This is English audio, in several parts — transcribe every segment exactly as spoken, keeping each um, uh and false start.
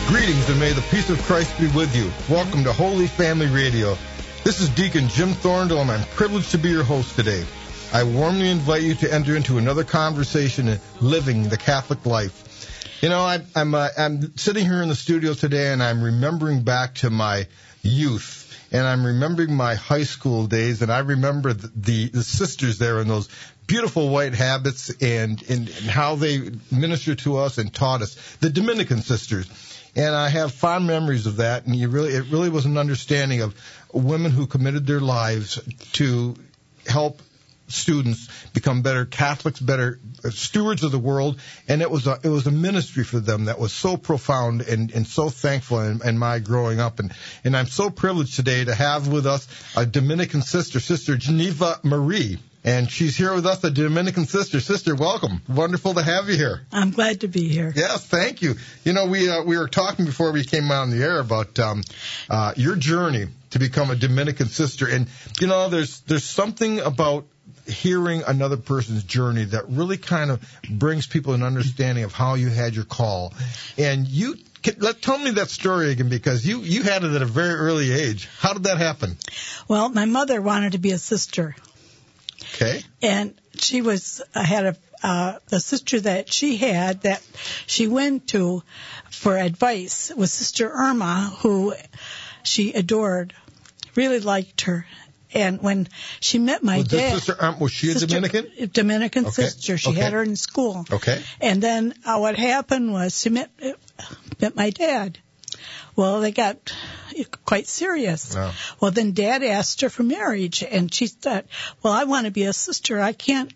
Greetings and may the peace of Christ be with you. Welcome to Holy Family Radio. This is Deacon Jim Thorndale, and I'm privileged to be your host today. I warmly invite you to enter into another conversation in living the Catholic life. You know, I, I'm uh, I'm sitting here in the studio today, and I'm remembering back to my youth, and I'm remembering my high school days, and I remember the, the, the sisters there in those beautiful white habits and, and, and how they ministered to us and taught us, the Dominican sisters. And I have fond memories of that, and you really, it really was an understanding of women who committed their lives to help students become better Catholics, better stewards of the world, and it was a, it was a ministry for them that was so profound and, and so thankful in, in my growing up. And, and I'm so privileged today to have with us a Dominican sister, Sister Geneva Marie. And she's here with us, a Dominican sister. Sister, welcome. Wonderful to have you here. I'm glad to be here. Yes, thank you. You know, we uh, we were talking before we came on the air about um, uh, your journey to become a Dominican sister. And, you know, there's there's something about hearing another person's journey that really kind of brings people an understanding of how you had your call. And you can, let tell me that story again, because you, you had it at a very early age. How did that happen? Well, my mother wanted to be a sister. Okay. And she was, I had a, uh, the sister that she had that she went to for advice was Sister Irma, who she adored, really liked her. And when she met my was dad, Sister Irma, was she a sister, Dominican? Dominican okay. sister. She okay. had her in school. Okay. And then uh, what happened was she met, met my dad. Well, they got quite serious. Wow. Well, then Dad asked her for marriage, and she thought, well, I want to be a sister. I can't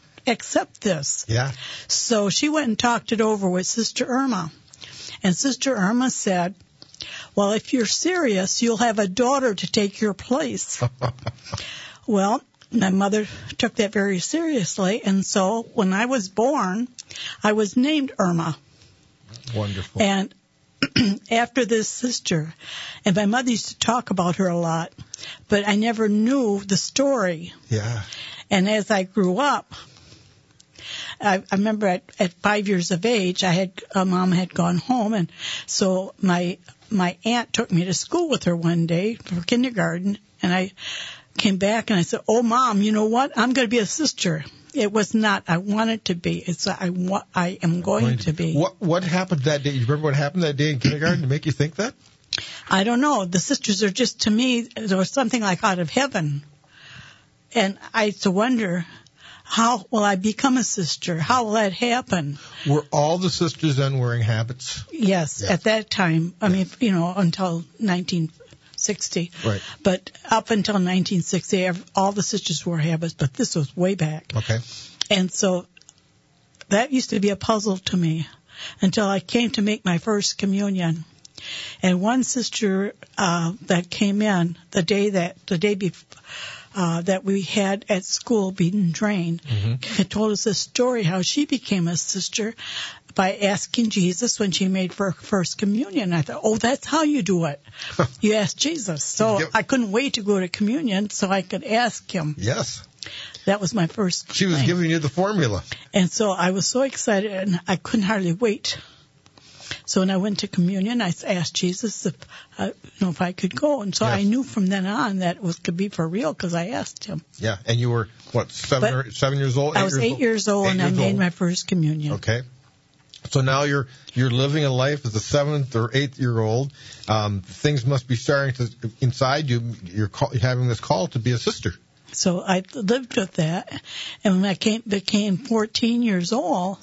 accept this. Yeah. So she went and talked it over with Sister Irma. And Sister Irma said, well, if you're serious, you'll have a daughter to take your place. Well, my mother took that very seriously, and so when I was born, I was named Irma. Wonderful. And after this sister, and my mother used to talk about her a lot, but I never knew the story. Yeah. And as I grew up, I, I remember at, at five years of age, I had uh, Mom had gone home, and so my my aunt took me to school with her one day for kindergarten, and I came back and I said, "Oh, Mom, you know what? I'm going to be a sister." It was not. I wanted to be. It's. I want. I am going, going to, to be. What What happened that day? You remember what happened that day in kindergarten to make you think that? I don't know. The sisters are just, to me, there was something like out of heaven, and I used to wonder, how will I become a sister? How will that happen? Were all the sisters then wearing habits? Yes, yeah. At that time. I yeah. mean, you know, until nineteen sixty. Right. But up until nineteen sixty, all the sisters wore habits, but this was way back. Okay. And so that used to be a puzzle to me until I came to make my first communion. And one sister uh, that came in the day that the day before uh, that we had at school being trained, mm-hmm. told us a story how she became a sister by asking Jesus when she made her first communion. I thought, oh, that's how you do it. You ask Jesus. So yep. I couldn't wait to go to communion so I could ask him. Yes. That was my first She was thing. giving you the formula. And so I was so excited, and I couldn't hardly wait. So when I went to communion, I asked Jesus if, uh, you know, if I could go. And so yes. I knew from then on that it was could be for real because I asked him. Yeah. And you were, what, seven, or, seven years old? I was years eight old? years old, eight and years I made old. my first communion. Okay. So now you're you're living a life as a seventh or eighth year old. Um, things must be starting to inside you. You're, call, you're having this call to be a sister. So I lived with that, and when I came, became fourteen years old,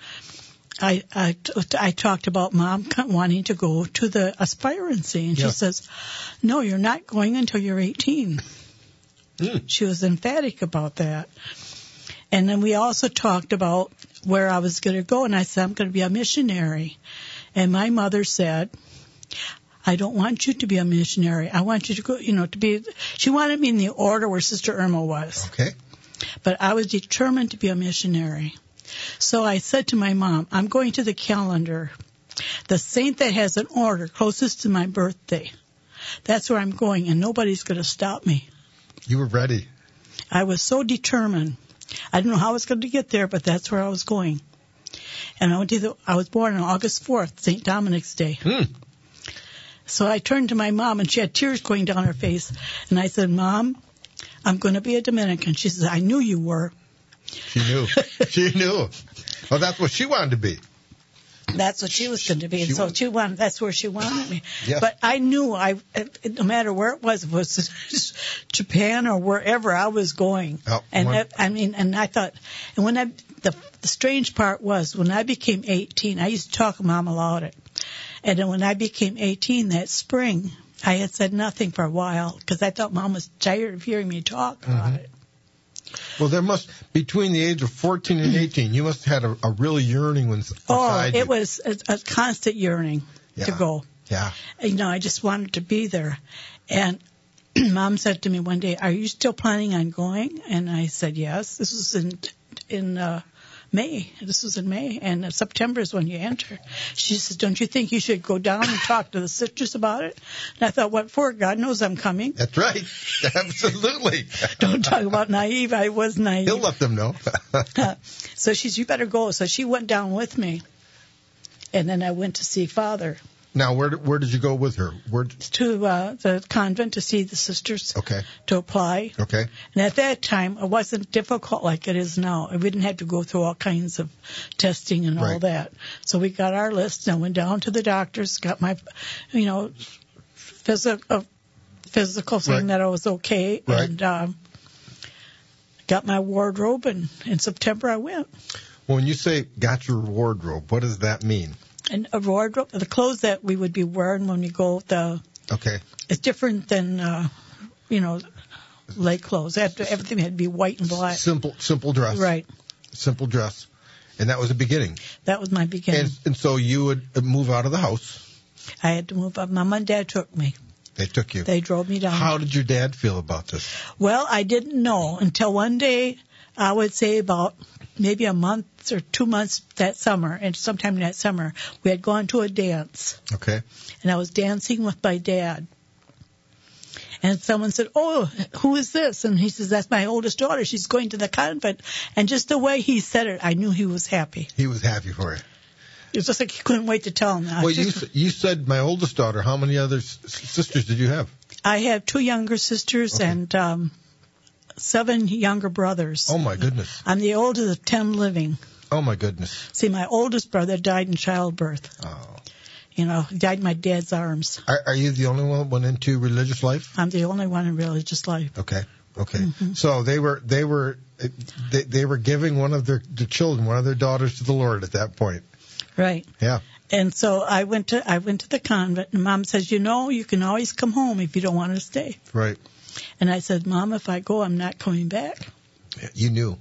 I, I, I talked about Mom wanting to go to the aspirancy, and yeah. she says, "No, you're not going until you're eighteen." Mm. She was emphatic about that. And then we also talked about where I was going to go, and I said, I'm going to be a missionary. And my mother said, I don't want you to be a missionary. I want you to go, you know, to be, she wanted me in the order where Sister Irma was. Okay. But I was determined to be a missionary. So I said to my mom, I'm going to the calendar, the saint that has an order closest to my birthday. That's where I'm going, and nobody's going to stop me. You were ready. I was so determined. I didn't know how I was going to get there, but that's where I was going. And I went to the, I was born on August fourth, Saint Dominic's Day. Hmm. So I turned to my mom, and she had tears going down her face. And I said, Mom, I'm going to be a Dominican. She says, I knew you were. She knew. She knew. Well, that's what she wanted to be. That's what she was going to be. And She so was- she wanted, that's where she wanted me. Yes. But I knew I, no matter where it was, if it was Japan or wherever, I was going. Oh, and one- that, I mean, and I thought, and when I, the, the strange part was when I became eighteen, I used to talk to Mom about it. And then when I became eighteen that spring, I had said nothing for a while because I thought Mom was tired of hearing me talk about Mhm. it. Well, there must, between the age of fourteen and eighteen, you must have had a, a real yearning inside Oh, you. it was a, a constant yearning to Yeah. go. Yeah. You know, I just wanted to be there. And Mom said to me one day, are you still planning on going? And I said, yes. This was in, in, uh, May. This was in May. And September is when you enter. She said, don't you think you should go down and talk to the sisters about it? And I thought, what for? God knows I'm coming. That's right. Absolutely. Don't talk about naive. I was naive. He'll let them know. So she said, you better go. So she went down with me. And then I went to see Father. Now, where did, where did you go with her? Where? To uh, the convent to see the sisters. Okay. To apply. Okay. And at that time, it wasn't difficult like it is now. We didn't have to go through all kinds of testing and all Right. that. So we got our list and I went down to the doctors, got my, you know, physical physical thing Right. that I was okay, Right. and um, got my wardrobe. And in September I went. Well, when you say got your wardrobe, what does that mean? And a wardrobe, the clothes that we would be wearing when we go, the Okay. it's different than, uh, you know, lay clothes. Had to, everything had to be white and black. Simple, simple dress. Right. Simple dress. And that was the beginning. That was my beginning. And, and so you would move out of the house. I had to move up. Mom and Dad took me. They took you. They drove me down. How did your dad feel about this? Well, I didn't know until one day, I would say about maybe a month or two months that summer, and sometime that summer, we had gone to a dance, Okay. and I was dancing with my dad. And someone said, oh, who is this? And he says, that's my oldest daughter. She's going to the convent. And just the way he said it, I knew he was happy. He was happy for you. It was just like he couldn't wait to tell him. I Well, you just- s- you said my oldest daughter. How many other s- sisters did you have? I have two younger sisters Okay. and um, seven younger brothers. Oh my goodness. I'm the oldest of ten living. Oh my goodness. See, my oldest brother died in childbirth. Oh. You know, he died in my dad's arms. Are, are you the only one that went into religious life? I'm the only one in religious life. Okay. Okay. Mm-hmm. So they were they were they, they were giving one of their, their children, one of their daughters, to the Lord at that point. Right. Yeah. And so I went to I went to the convent, and Mom says, you know, you can always come home if you don't want to stay. Right. And I said, Mom, if I go, I'm not coming back. You knew.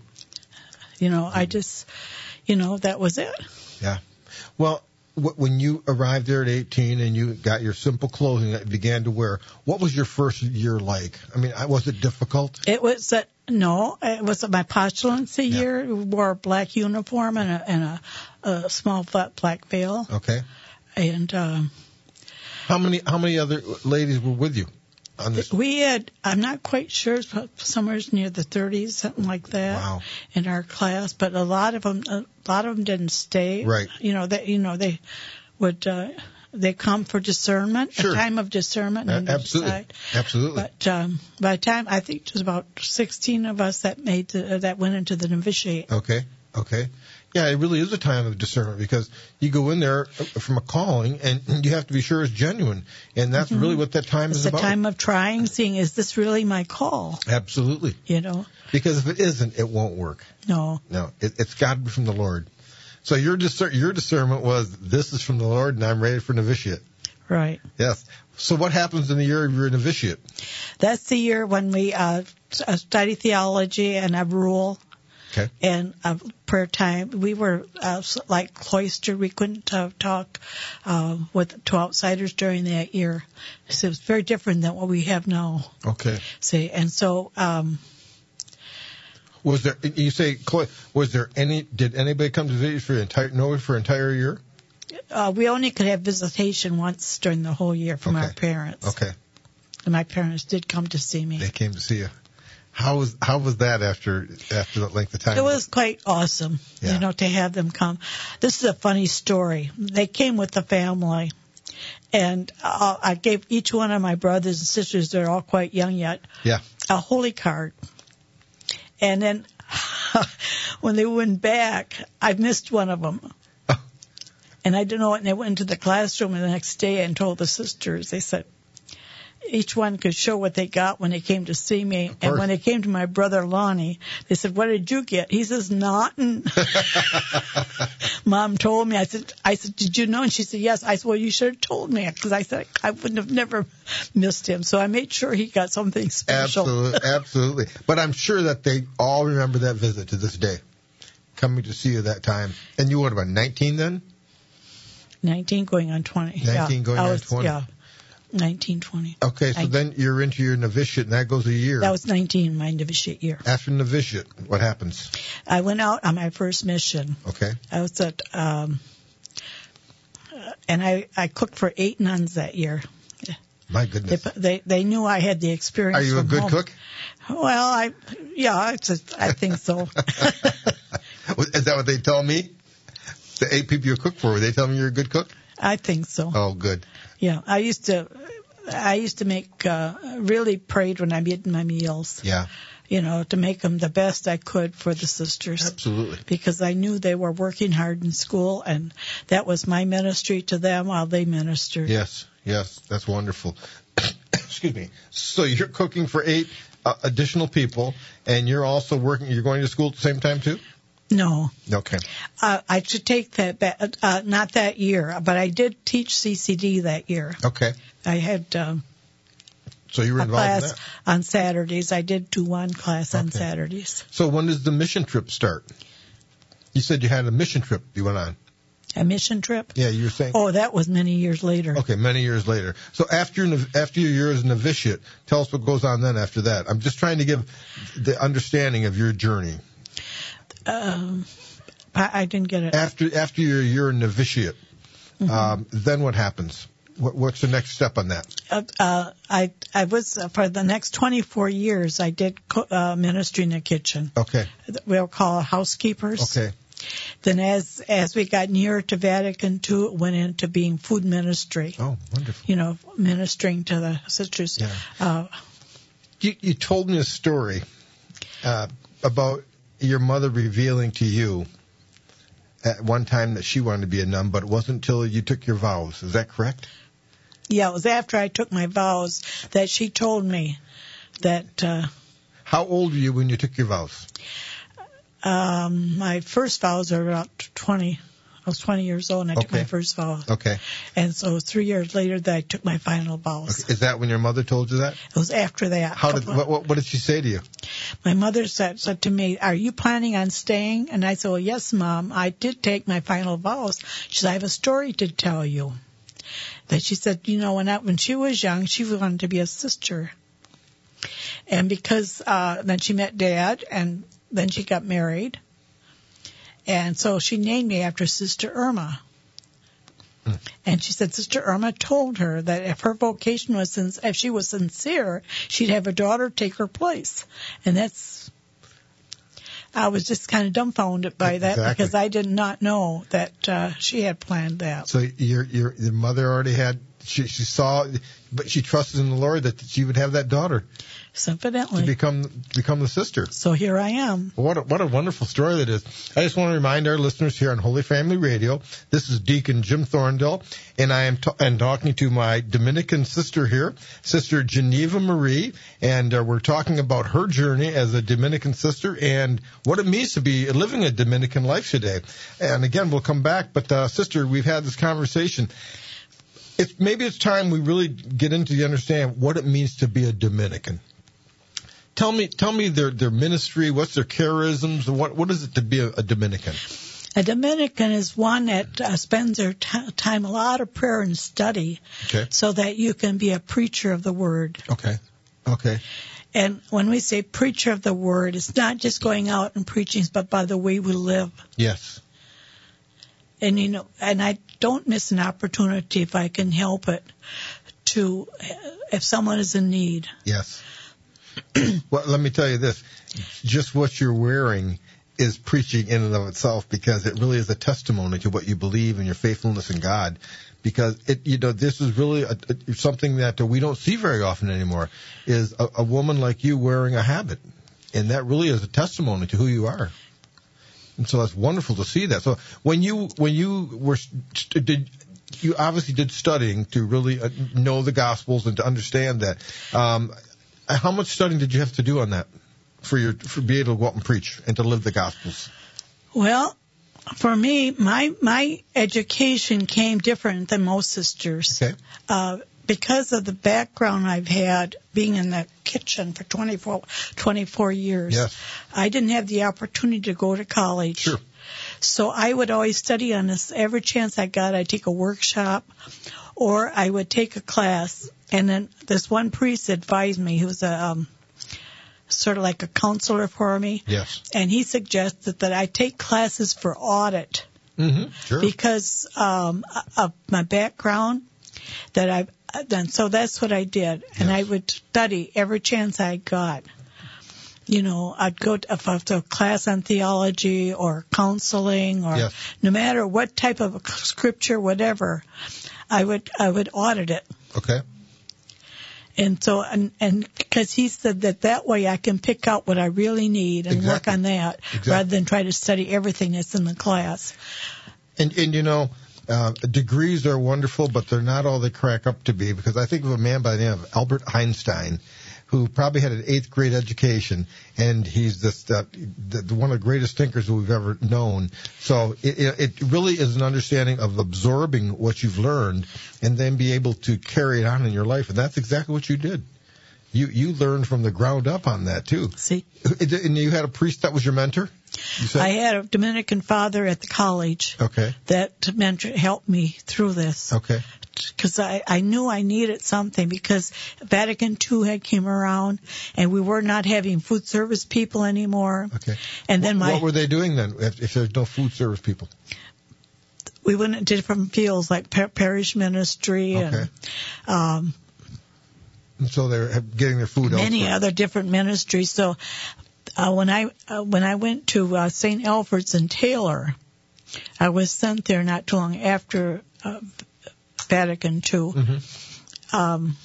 You know, I just, you know, that was it. Yeah. Well, wh- when you arrived there at eighteen and you got your simple clothing that you began to wear, what was your first year like? I mean, I- was it difficult? It was that no, it was my postulancy Yeah. year. We wore a black uniform and a and a, a small flat black veil. Okay. And um, How many how many other ladies were with you on this? we had, I'm not quite sure, but somewhere near the thirties, something like that, Wow. in our class. But a lot of them, a lot of them didn't stay. Right. You know, they, you know, they would, uh, they come for discernment, Sure. a time of discernment, A- and they absolutely. decide. Absolutely. But um, by the time, I think it was about sixteen of us that made the, uh, that went into the novitiate. Okay. Okay. Yeah, it really is a time of discernment because you go in there from a calling and you have to be sure it's genuine. And that's really what that time It's is a about. time of trying, seeing, is this really my call? Absolutely. You know? Because if it isn't, it won't work. No. No, it, it's got to be from the Lord. So your discer- your discernment was, this is from the Lord and I'm ready for novitiate. Right. Yes. So what happens in the year of your novitiate? That's the year when we uh, study theology and have rule. Okay. And uh, prayer time. We were uh, like cloistered. We couldn't uh, talk uh, with to outsiders during that year. So it was very different than what we have now. Okay. See, and so um, Was there, you say, Chloe, was there any, did anybody come to visit you for the entire, no, for an entire year? uh, we only could have visitation once during the whole year from Okay. our parents. Okay. And my parents did come to see me. They came to see you. How was, how was that after, after that length of time? It was quite awesome, Yeah. you know, to have them come. This is a funny story. They came with the family, And uh, I gave each one of my brothers and sisters, they're all quite young yet, Yeah. a holy card. And then when they went back, I missed one of them. Oh. And I didn't know it, and they went into the classroom the next day and told the sisters, they said, each one could show what they got when they came to see me. And when they came to my brother Lonnie, they said, what did you get? He says, nothing. Mom told me. I said, I said, did you know? And she said, yes. I said, well, you should have told me, because I said I wouldn't have never missed him. So I made sure he got something special. Absolutely, absolutely. But I'm sure that they all remember that visit to this day, coming to see you that time. And you were about nineteen then? nineteen going on twenty. nineteen yeah. going I on was, twenty. Yeah. nineteen, twenty. Okay, so I, then you're into your novitiate, and that goes a year. That was nineteen, my novitiate year. After novitiate, what happens? I went out on my first mission. Okay. I was at, um, and I, I cooked for eight nuns that year. My goodness. They, they, they knew I had the experience. Are you a from good home. cook? Well, I, yeah, it's a, I think so. Is that what they tell me? The eight people you cook for, they tell me you're a good cook? I think so. Oh, good. Yeah, I used to, I used to make, uh, really prayed when I'm eating my meals. Yeah. You know, to make them the best I could for the sisters. Absolutely. Because I knew they were working hard in school, and that was my ministry to them while they ministered. Yes, yes, that's wonderful. Excuse me. So you're cooking for eight uh, additional people, and you're also working, you're going to school at the same time too? No. Okay. Uh, I should take that back, uh, not that year, but I did teach C C D that year. Okay. I had um, so you were a involved class in that? on Saturdays. I did do one class on Okay. Saturdays. So when does the mission trip start? You said you had a mission trip you went on. A mission trip? Yeah, you were saying. Oh, that was many years later. Okay, many years later. So after your, after your year as a novitiate, tell us what goes on then after that. I'm just trying to give the understanding of your journey. Um, I, I didn't get it. After after your year in novitiate, mm-hmm. um, then what happens? What, what's the next step on that? Uh, uh, I I was uh, for the next twenty-four years. I did co- uh, ministry in the kitchen. Okay. We'll call it housekeepers. Okay. Then as as we got nearer to Vatican two, it went into being food ministry. Oh, wonderful. You know, ministering to the sisters. Yeah. Uh, you, you told me a story uh, about your mother revealing to you at one time that she wanted to be a nun, but it wasn't until you took your vows. Is that correct? Yeah, it was after I took my vows that she told me that. Uh, How old were you when you took your vows? Um, my first vows were about twenty. I was twenty years old and I Okay. took my first vow. Okay. And so three years later that I took my final vows. Okay. Is that when your mother told you that? It was after that. How did what, what, what did she say to you? My mother said, said to me, are you planning on staying? And I said, well, yes, Mom. I did take my final vows. She said, I have a story to tell you. That she said, you know, when I, when she was young, she wanted to be a sister. And because uh, then she met Dad, and then she got married. And so she named me after Sister Irma. Hmm. And she said Sister Irma told her that if her vocation was, sin- if she was sincere, she'd have a daughter take her place. And that's, I was just kind of dumbfounded by that Exactly. because I did not know that uh, she had planned that. So your your your mother already had she she saw, but she trusted in the Lord that she would have that daughter So evidently. to become to become the sister. So here I am. What a, what a wonderful story that is. I just want to remind our listeners here on Holy Family Radio, this is Deacon Jim Thorndale, and I am t- and talking to my Dominican sister here, Sister Geneva Marie, and uh, we're talking about her journey as a Dominican sister and what it means to be living a Dominican life today. And again, we'll come back, but uh, Sister, we've had this conversation. It's maybe it's time we really get into the understand what it means to be a Dominican. Tell me, tell me their their ministry. What's their charisms? What what is it to be a, a Dominican? A Dominican is one that uh, spends their t- time a lot of prayer and study, Okay. so that you can be a preacher of the word. Okay. Okay. And when we say preacher of the word, it's not just going out and preaching, but by the way we live. Yes. And you know, and I don't miss an opportunity if I can help it to, if someone is in need. Yes. Well, let me tell you this. Just what you're wearing is preaching in and of itself, because it really is a testimony to what you believe and your faithfulness in God. Because it, you know, this is really a, a, something that we don't see very often anymore, is a, a woman like you wearing a habit. And that really is a testimony to who you are. And so that's wonderful to see that. So when you, when you were, did, you obviously did studying to really know the Gospels and to understand that. Um, how much studying did you have to do on that for your, for be able to go out and preach and to live the Gospels? Well, for me, my my education came different than most sisters. Okay. Uh, because of the background I've had being in the kitchen for twenty-four, twenty-four years, yes. I didn't have the opportunity to go to college. Sure. So I would always study on this. Every chance I got, I'd take a workshop or I would take a class. And then this one priest advised me, he was a um, sort of like a counselor for me. Yes. And he suggested that I take classes for audit. Mm-hmm. Sure. Because um, of my background, that I've done. So that's what I did. Yes. And I would study every chance I got. You know, I'd go to, if I to a class on theology or counseling or yes. no matter what type of scripture, whatever, I would I would audit it. Okay. And so, and and because he said that that way I can pick out what I really need and exactly. work on that exactly. rather than try to study everything that's in the class. And, and you know, uh, degrees are wonderful, but they're not all they crack up to be, because I think of a man by the name of Albert Einstein, who probably had an eighth grade education, and he's this, uh, the, one of the greatest thinkers we've ever known. So it, it really is an understanding of absorbing what you've learned and then be able to carry it on in your life. And that's exactly what you did. You, you learned from the ground up on that too. See? And you had a priest that was your mentor? You said? I had a Dominican father at the college. Okay. That mentor helped me through this. Okay. Because I, I knew I needed something, because Vatican Two had came around and we were not having food service people anymore. Okay. And then my what were they doing then if, if there's no food service people? We went into different fields like par- parish ministry Okay. and um, and so they're getting their food many elsewhere. other different ministries. So uh, when I uh, when I went to uh, Saint Alfred's in Taylor, I was sent there not too long after uh, Vatican Two. Mm-hmm. Um,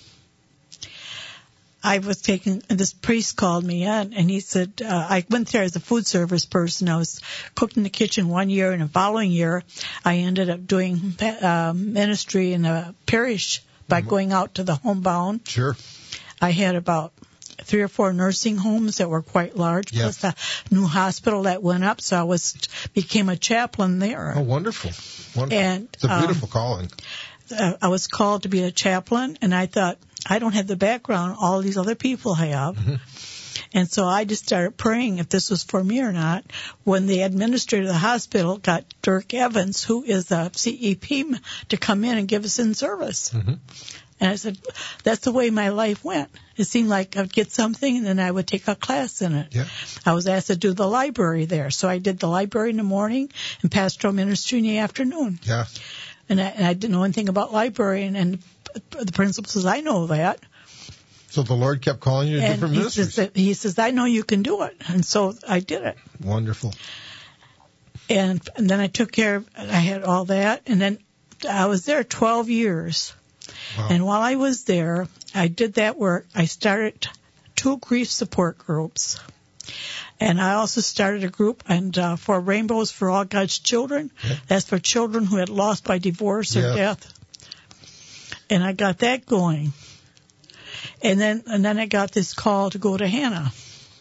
I was taking, this priest called me in and he said, uh, I went there as a food service person. I was cooked in the kitchen one year, and the following year I ended up doing uh, ministry in a parish by mm-hmm. going out to the homebound. Sure. I had about three or four nursing homes that were quite large, yes. plus a new hospital that went up, so I was became a chaplain there. Oh, wonderful. Wonderful. And, it's a beautiful um, calling. Uh, I was called to be a chaplain, and I thought, I don't have the background all these other people have. Mm-hmm. And so I just started praying if this was for me or not. When the administrator of the hospital got Dirk Evans, who is a C E P, to come in and give us in service. Mm-hmm. And I said, that's the way my life went. It seemed like I'd get something and then I would take a class in it. Yeah. I was asked to do the library there. So I did the library in the morning and pastoral ministry in the afternoon. Yeah. And I, and I didn't know anything about library, and, and the principal says, I know that. So the Lord kept calling you to and different he ministries. Says, he says, I know you can do it. And so I did it. Wonderful. And, and then I took care of, I had all that. And then I was there twelve years. Wow. And while I was there, I did that work. I started two grief support groups. And I also started a group and uh, for Rainbows for All God's Children. Yeah. That's for children who had lost by divorce or yeah. death. And I got that going. And then and then I got this call to go to Hannah.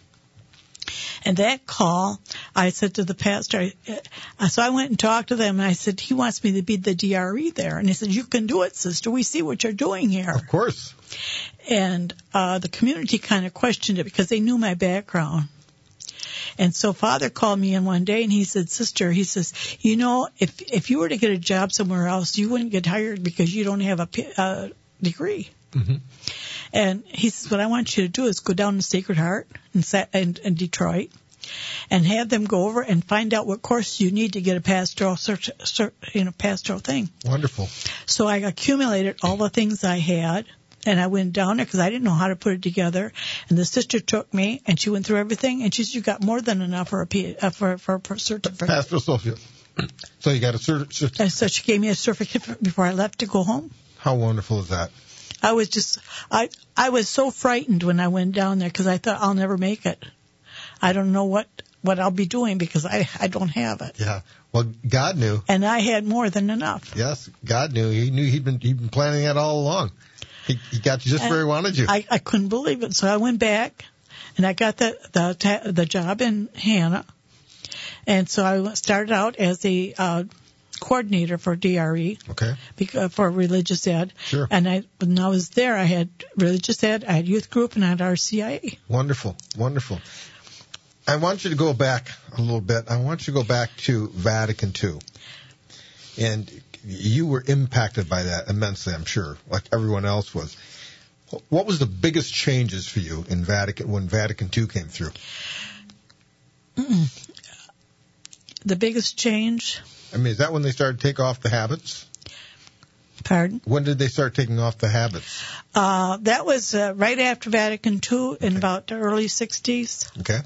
And that call, I said to the pastor, uh, so I went and talked to them, and I said, he wants me to be the D R E there. And he said, you can do it, sister. We see what you're doing here. Of course. And uh, the community kind of questioned it because they knew my background. And so Father called me in one day and he said, sister, he says, you know, if if you were to get a job somewhere else, you wouldn't get hired because you don't have a uh, degree. Mm-hmm. And he says, what I want you to do is go down to Sacred Heart in, in, in Detroit and have them go over and find out what course you need to get a pastoral search, search, you know, pastoral thing. Wonderful. So I accumulated all the things I had. and I went down there because I didn't know how to put it together. And the sister took me, and she went through everything, and she said, you got more than enough for a, P, uh, for, for a certificate. Pastor Associate. So you got a certificate. And so she gave me a certificate before I left to go home. How wonderful is that? I was just, I, I was so frightened when I went down there because I thought I'll never make it. I don't know what, what I'll be doing because I, I don't have it. Yeah. Well, God knew. And I had more than enough. Yes, God knew. He knew he'd been he'd been planning that all along. He, he got you just and where he wanted you. I, I couldn't believe it. So I went back, and I got the the the job in Hannah. And so I started out as the uh, coordinator for D R E. Okay. Because, for religious ed. Sure. And I, when I was there, I had religious ed, I had youth group, and I had R C I A. Wonderful, wonderful. I want you to go back a little bit. I want you to go back to Vatican Two. And you were impacted by that immensely, I'm sure, like everyone else was. What was the biggest changes for you in Vatican when Vatican Two came through? Mm-mm. The biggest change? I mean, is that when they started to take off the habits? Pardon? When did they start taking off the habits? Uh, that was uh, right after Vatican Two in Okay. about the early sixties. Okay.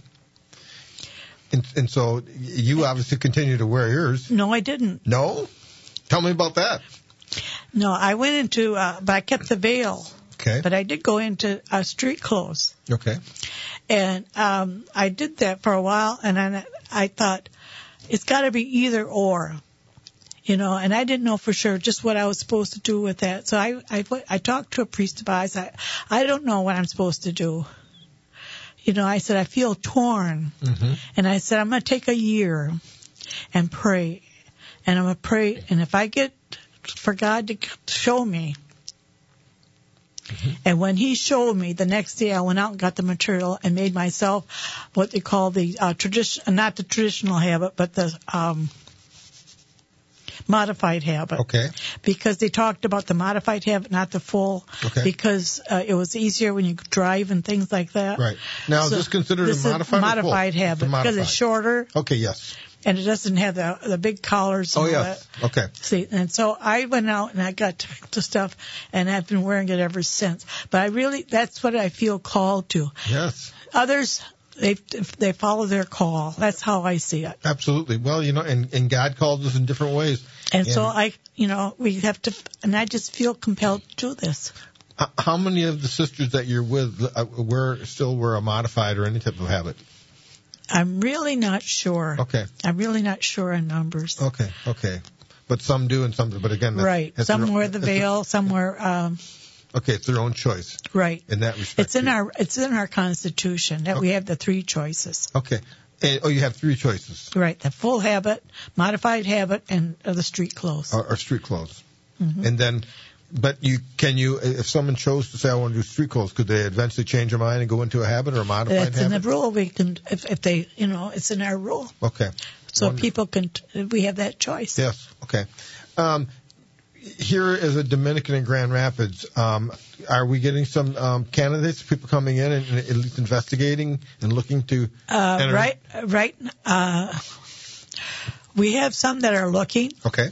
And, and so you obviously continue to wear yours. No, I didn't. No? Tell me about that. No, I went into, uh, but I kept the veil. Okay. But I did go into uh, street clothes. Okay. And um, I did that for a while, and I, I thought, it's got to be either or. You know, and I didn't know for sure just what I was supposed to do with that. So I, I, I talked to a priest about it. I said, I don't know what I'm supposed to do. You know, I said, I feel torn. Mm-hmm. And I said, I'm going to take a year and pray. And I'm going to pray. And if I get for God to show me. Mm-hmm. And when he showed me, the next day I went out and got the material and made myself what they call the uh, tradition, not the traditional habit, but the um, modified habit. Okay. Because they talked about the modified habit, not the full. Okay. Because uh, it was easier when you drive and things like that. Right. Now, So is this considered this a modified is or modified full? habit It's a modified. because it's shorter Okay, yes. and it doesn't have the the big collars. And Oh, all yes. that. Okay. See, and so I went out and I got the stuff, and I've been wearing it ever since. But I really, that's what I feel called to. Yes. Others, they they follow their call. That's how I see it. Absolutely. Well, you know, and, and God calls us in different ways. And, and so I, you know, we have to, and I just feel compelled to do this. Uh, how many of the sisters that you're with uh, wear, still wear a modified or any type of habit? I'm really not sure. Okay. I'm really not sure on numbers. Okay. Okay. But some do and some do. But again, that's, Right. that's Some their, wear the veil, some wear, um, okay, it's their own choice. Right. In that respect. It's in too. our, it's in our Constitution that Okay. we have the three choices. Okay. And, oh, you have three choices. Right. The full habit, modified habit, and uh, the street clothes. Or, or street clothes. Mm-hmm. And then, but you can you if someone chose to say I want to do street clothes, could they eventually change their mind and go into a habit or a modified That's in habit? the rule. We can, if, if they, you know, it's in our rule. Okay. So Wonderful. people can, we have that choice. Yes. Okay. Um, here is a Dominican in Grand Rapids. Um, are we getting some um, candidates, people coming in and, and at least investigating and looking to? Uh, enter? right, right. Uh, we have some that are looking, Okay.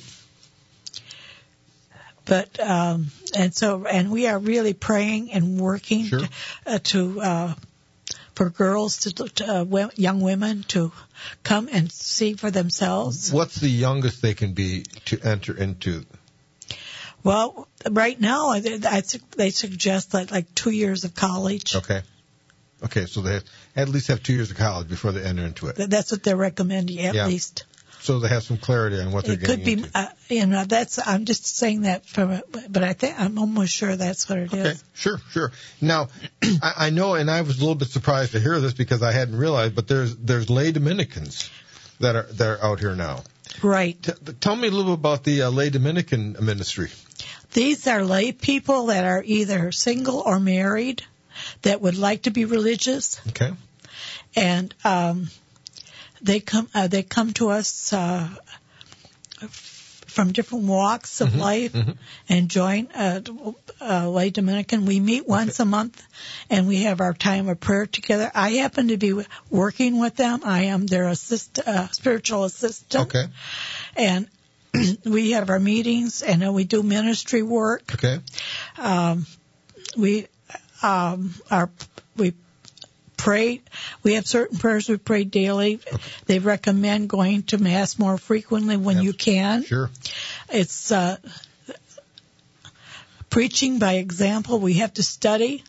but um, and so and we are really praying and working Sure. to, uh, to uh, for girls to, to uh, wo- young women to come and see for themselves. What's the youngest they can be to enter into? Well, right now I, I, they suggest like like two years of college. Okay. Okay, so they at least have two years of college before they enter into it. That's what they're recommending at Yeah. least. So they have some clarity on what they're It could getting be, into. uh, you know, that's, I'm just saying that from, but I think, I'm almost sure that's what it Okay, is. sure, sure. Now, I, I know, and I was a little bit surprised to hear this because I hadn't realized, but there's there's lay Dominicans that are that are out here now. Right. T- tell me a little bit about the uh, lay Dominican ministry. These are lay people that are either single or married that would like to be religious, Okay. and um, they come uh, they come to us uh, f- from different walks of Mm-hmm, life mm-hmm. and join uh, uh, lay Dominican. We meet once a month, and we have our time of prayer together. I happen to be working with them. I am their assist uh, spiritual assistant. Okay. And we have our meetings, and then we do ministry work. Okay. Um, we um, are we pray. We have certain prayers we pray daily. Okay. They recommend going to Mass more frequently when yep. you can. Sure. It's uh, preaching by example. We have to study.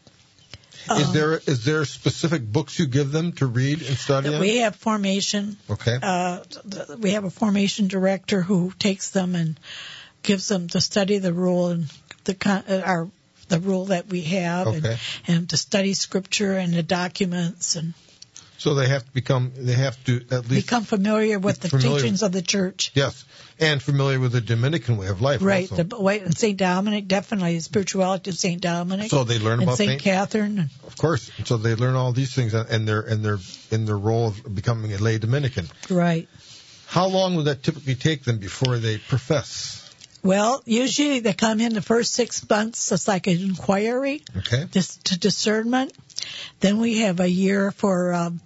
Is um, there is there specific books you give them to read and study? We have formation. Okay. Uh, we have a formation director who takes them and gives them to study the rule and the our the rule that we have, okay. and, and to study scripture and the documents, and so they have to become they have to at least become familiar with the familiar. teachings of the church. Yes, and familiar with the Dominican way of life. Right, also. the way and Saint Dominic, definitely the spirituality of Saint Dominic. So they learn and about Saint Catherine. Of course, so they learn all these things in their in their in their role of becoming a lay Dominican. Right. How long would that typically take them before they profess? Well, usually they come in the first six months. It's like an inquiry, okay, just to discernment. Then we have a year for um,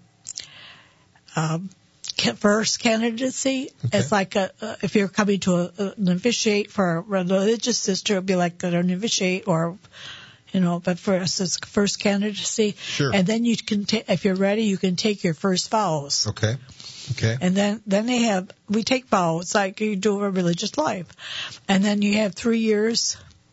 um, first candidacy. Okay. It's like a, uh, if you're coming to a, a novitiate for a religious sister, it'd be like a novitiate, or you know. But for us, it's first candidacy. Sure. And then you can, ta- if you're ready, you can take your first vows. Okay. Okay. And then, then they have, we take vows like you do a religious life. And then you have three years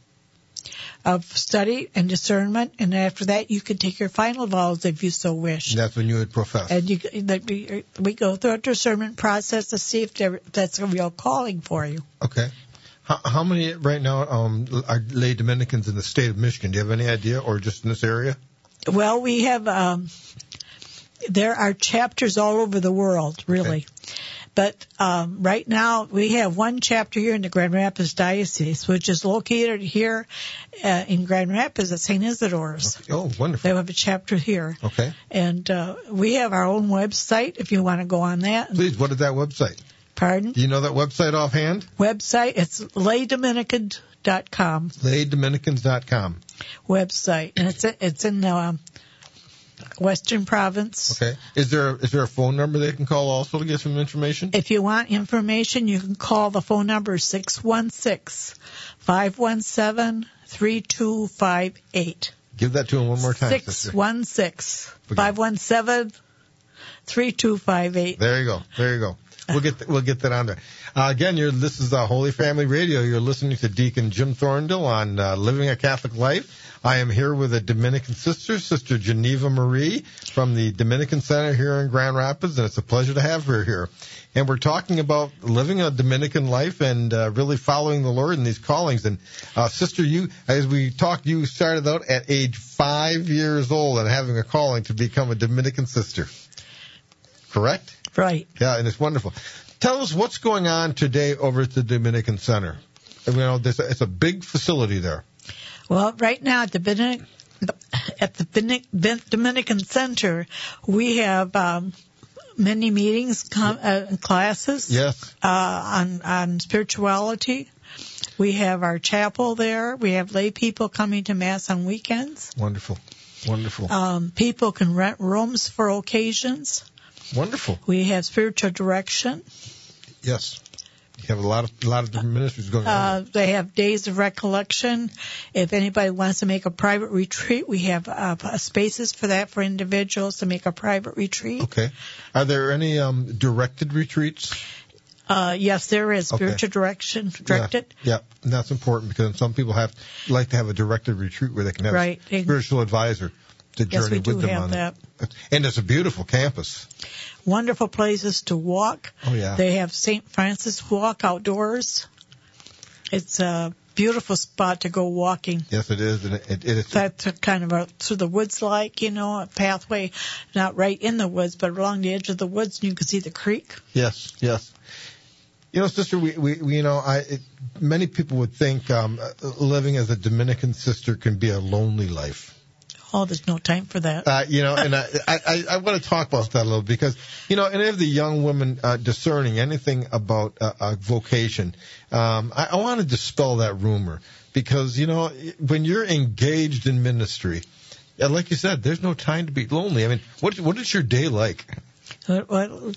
of study and discernment. And after that, you can take your final vows if you so wish. And that's when you would profess. And you, we, we go through a discernment process to see if that's a real calling for you. Okay. How, how many right now um, are lay Dominicans in the state of Michigan? Do you have any idea, or just in this area? Well, we have, um, there are chapters all over the world, really. Okay. But um, right now, we have one chapter here in the Grand Rapids Diocese, which is located here uh, in Grand Rapids at Saint Isidore's. Okay. Oh, wonderful. They have a chapter here. Okay. And uh, we have our own website, if you want to go on that. Please, what is that website? Pardon? Do you know that website offhand? Website, it's lay dominican dot com. lay dominicans dot com. Website. And it's, it's in the... Um, Western Province. Okay. Is there is there a phone number they can call also to get some information? If you want information, you can call the phone number six one six, five one seven, three two five eight. Give that to him one more time. six one six, five one seven, three two five eight. There you go. There you go. We'll get th- we'll get that on there. Uh, again, you're, this is uh, Holy Family Radio. You're listening to Deacon Jim Thorndale on uh, Living a Catholic Life. I am here with a Dominican sister, Sister Geneva Marie, from the Dominican Center here in Grand Rapids, and it's a pleasure to have her here. And we're talking about living a Dominican life and uh, really following the Lord in these callings. And uh, Sister, you, as we talked, you started out at age five years old and having a calling to become a Dominican sister. Correct? Right. Yeah, and it's wonderful. Tell us what's going on today over at the Dominican Center. You know, there's a, it's a big facility there. Well, right now at the Dominic, at the Dominican Center, we have um, many meetings, com- uh, classes. Yes. Uh, on on spirituality. We have our chapel there. We have lay people coming to Mass on weekends. Wonderful, wonderful. Um, people can rent rooms for occasions. Wonderful. We have spiritual direction. Yes. You have a lot of a lot of different ministries going on. Uh, they have days of recollection. If anybody wants to make a private retreat, we have uh, spaces for that for individuals to make a private retreat. Okay. Are there any um, directed retreats? Uh, yes, there is spiritual okay. direction directed. Yeah, yeah, and that's important because some people have like to have a directed retreat where they can have right. a spiritual advisor to yes, journey we do with them have on that. it. And it's a beautiful campus. Wonderful places to walk. Oh, yeah. They have Saint Francis Walk outdoors. It's a beautiful spot to go walking. Yes, it is. And it, it, it's That's kind of a, through the woods like, you know, a pathway, not right in the woods, but along the edge of the woods, and you can see the creek. Yes, yes. You know, sister, we, we, we you know, I, it, many people would think um, living as a Dominican sister can be a lonely life. Oh, there's no time for that. Uh, you know, and I, I, I want to talk about that a little because, you know, any of the young women uh, discerning anything about uh, a vocation, um, I, I want to dispel that rumor because, you know, when you're engaged in ministry, like you said, there's no time to be lonely. I mean, what what is your day like? What, what,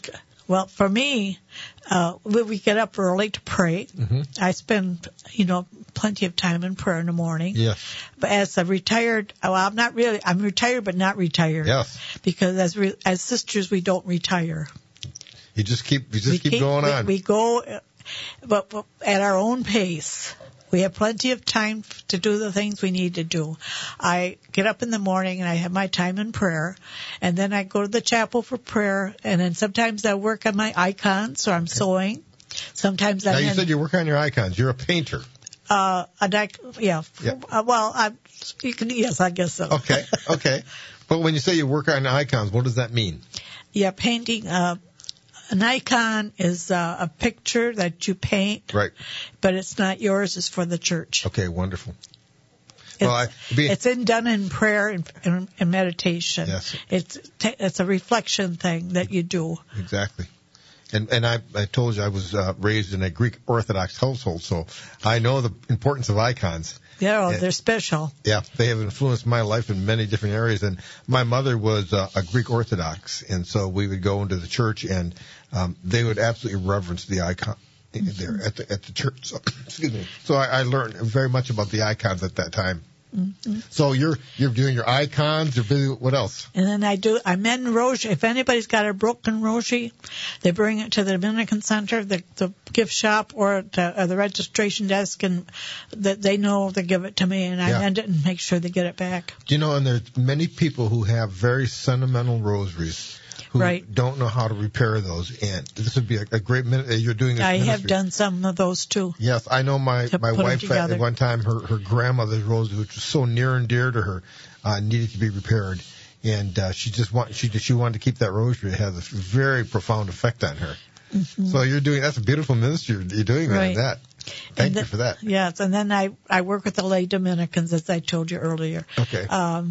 Well, for me, uh, we, we get up early to pray. Mm-hmm. I spend, you know, plenty of time in prayer in the morning. Yes. But as a retired, well, I'm not really, I'm retired but not retired. Yes. Because as re, as sisters, we don't retire. You just keep, you just we keep, keep going we, on. We go, but, but at our own pace. We have plenty of time to do the things we need to do. I get up in the morning and I have my time in prayer, and then I go to the chapel for prayer, and then sometimes I work on my icons, or I'm okay. sewing. Sometimes I. Now you said you work on your icons. You're a painter. Uh, a dic- yeah. yeah. Uh, well, I, you can. Yes, I guess so. Okay. Okay. But when you say you work on icons, what does that mean? Yeah, painting. Uh, An icon is uh, a picture that you paint, right? But it's not yours; it's for the church. Okay, wonderful. It's, well, I, be, it's in, done in prayer and, and, and meditation. Yes, it's it's a reflection thing that you do. Exactly. And and I I told you I was uh, raised in a Greek Orthodox household, so I know the importance of icons. Yeah, and, they're special. Yeah, they have influenced my life in many different areas. And my mother was uh, a Greek Orthodox, and so we would go into the church, and um, they would absolutely reverence the icon mm-hmm. there at the at the church. So, excuse me. So I, I learned very much about the icons at that time. Mm-hmm. So you're you're doing your icons. You're busy. What else? And then I do. I mend rosary. If anybody's got a broken rosary, they bring it to the Dominican Center, the, the gift shop, or to, uh, the registration desk, and that they know they give it to me, and I yeah. mend it and make sure they get it back. Do you know? And there's many people who have very sentimental rosaries. Who right. don't know how to repair those, and this would be a, a great minute. You're doing this I ministry. have done some of those too. Yes, I know my my wife at one time her her grandmother's rose, which was so near and dear to her, uh, needed to be repaired, and uh, she just want she she wanted to keep that rosary. It has a very profound effect on her. Mm-hmm. So you're doing that's a beautiful ministry you're doing right. that. Thank the, you for that. Yes, and then I I work with the lay Dominicans, as I told you earlier. Okay. Um,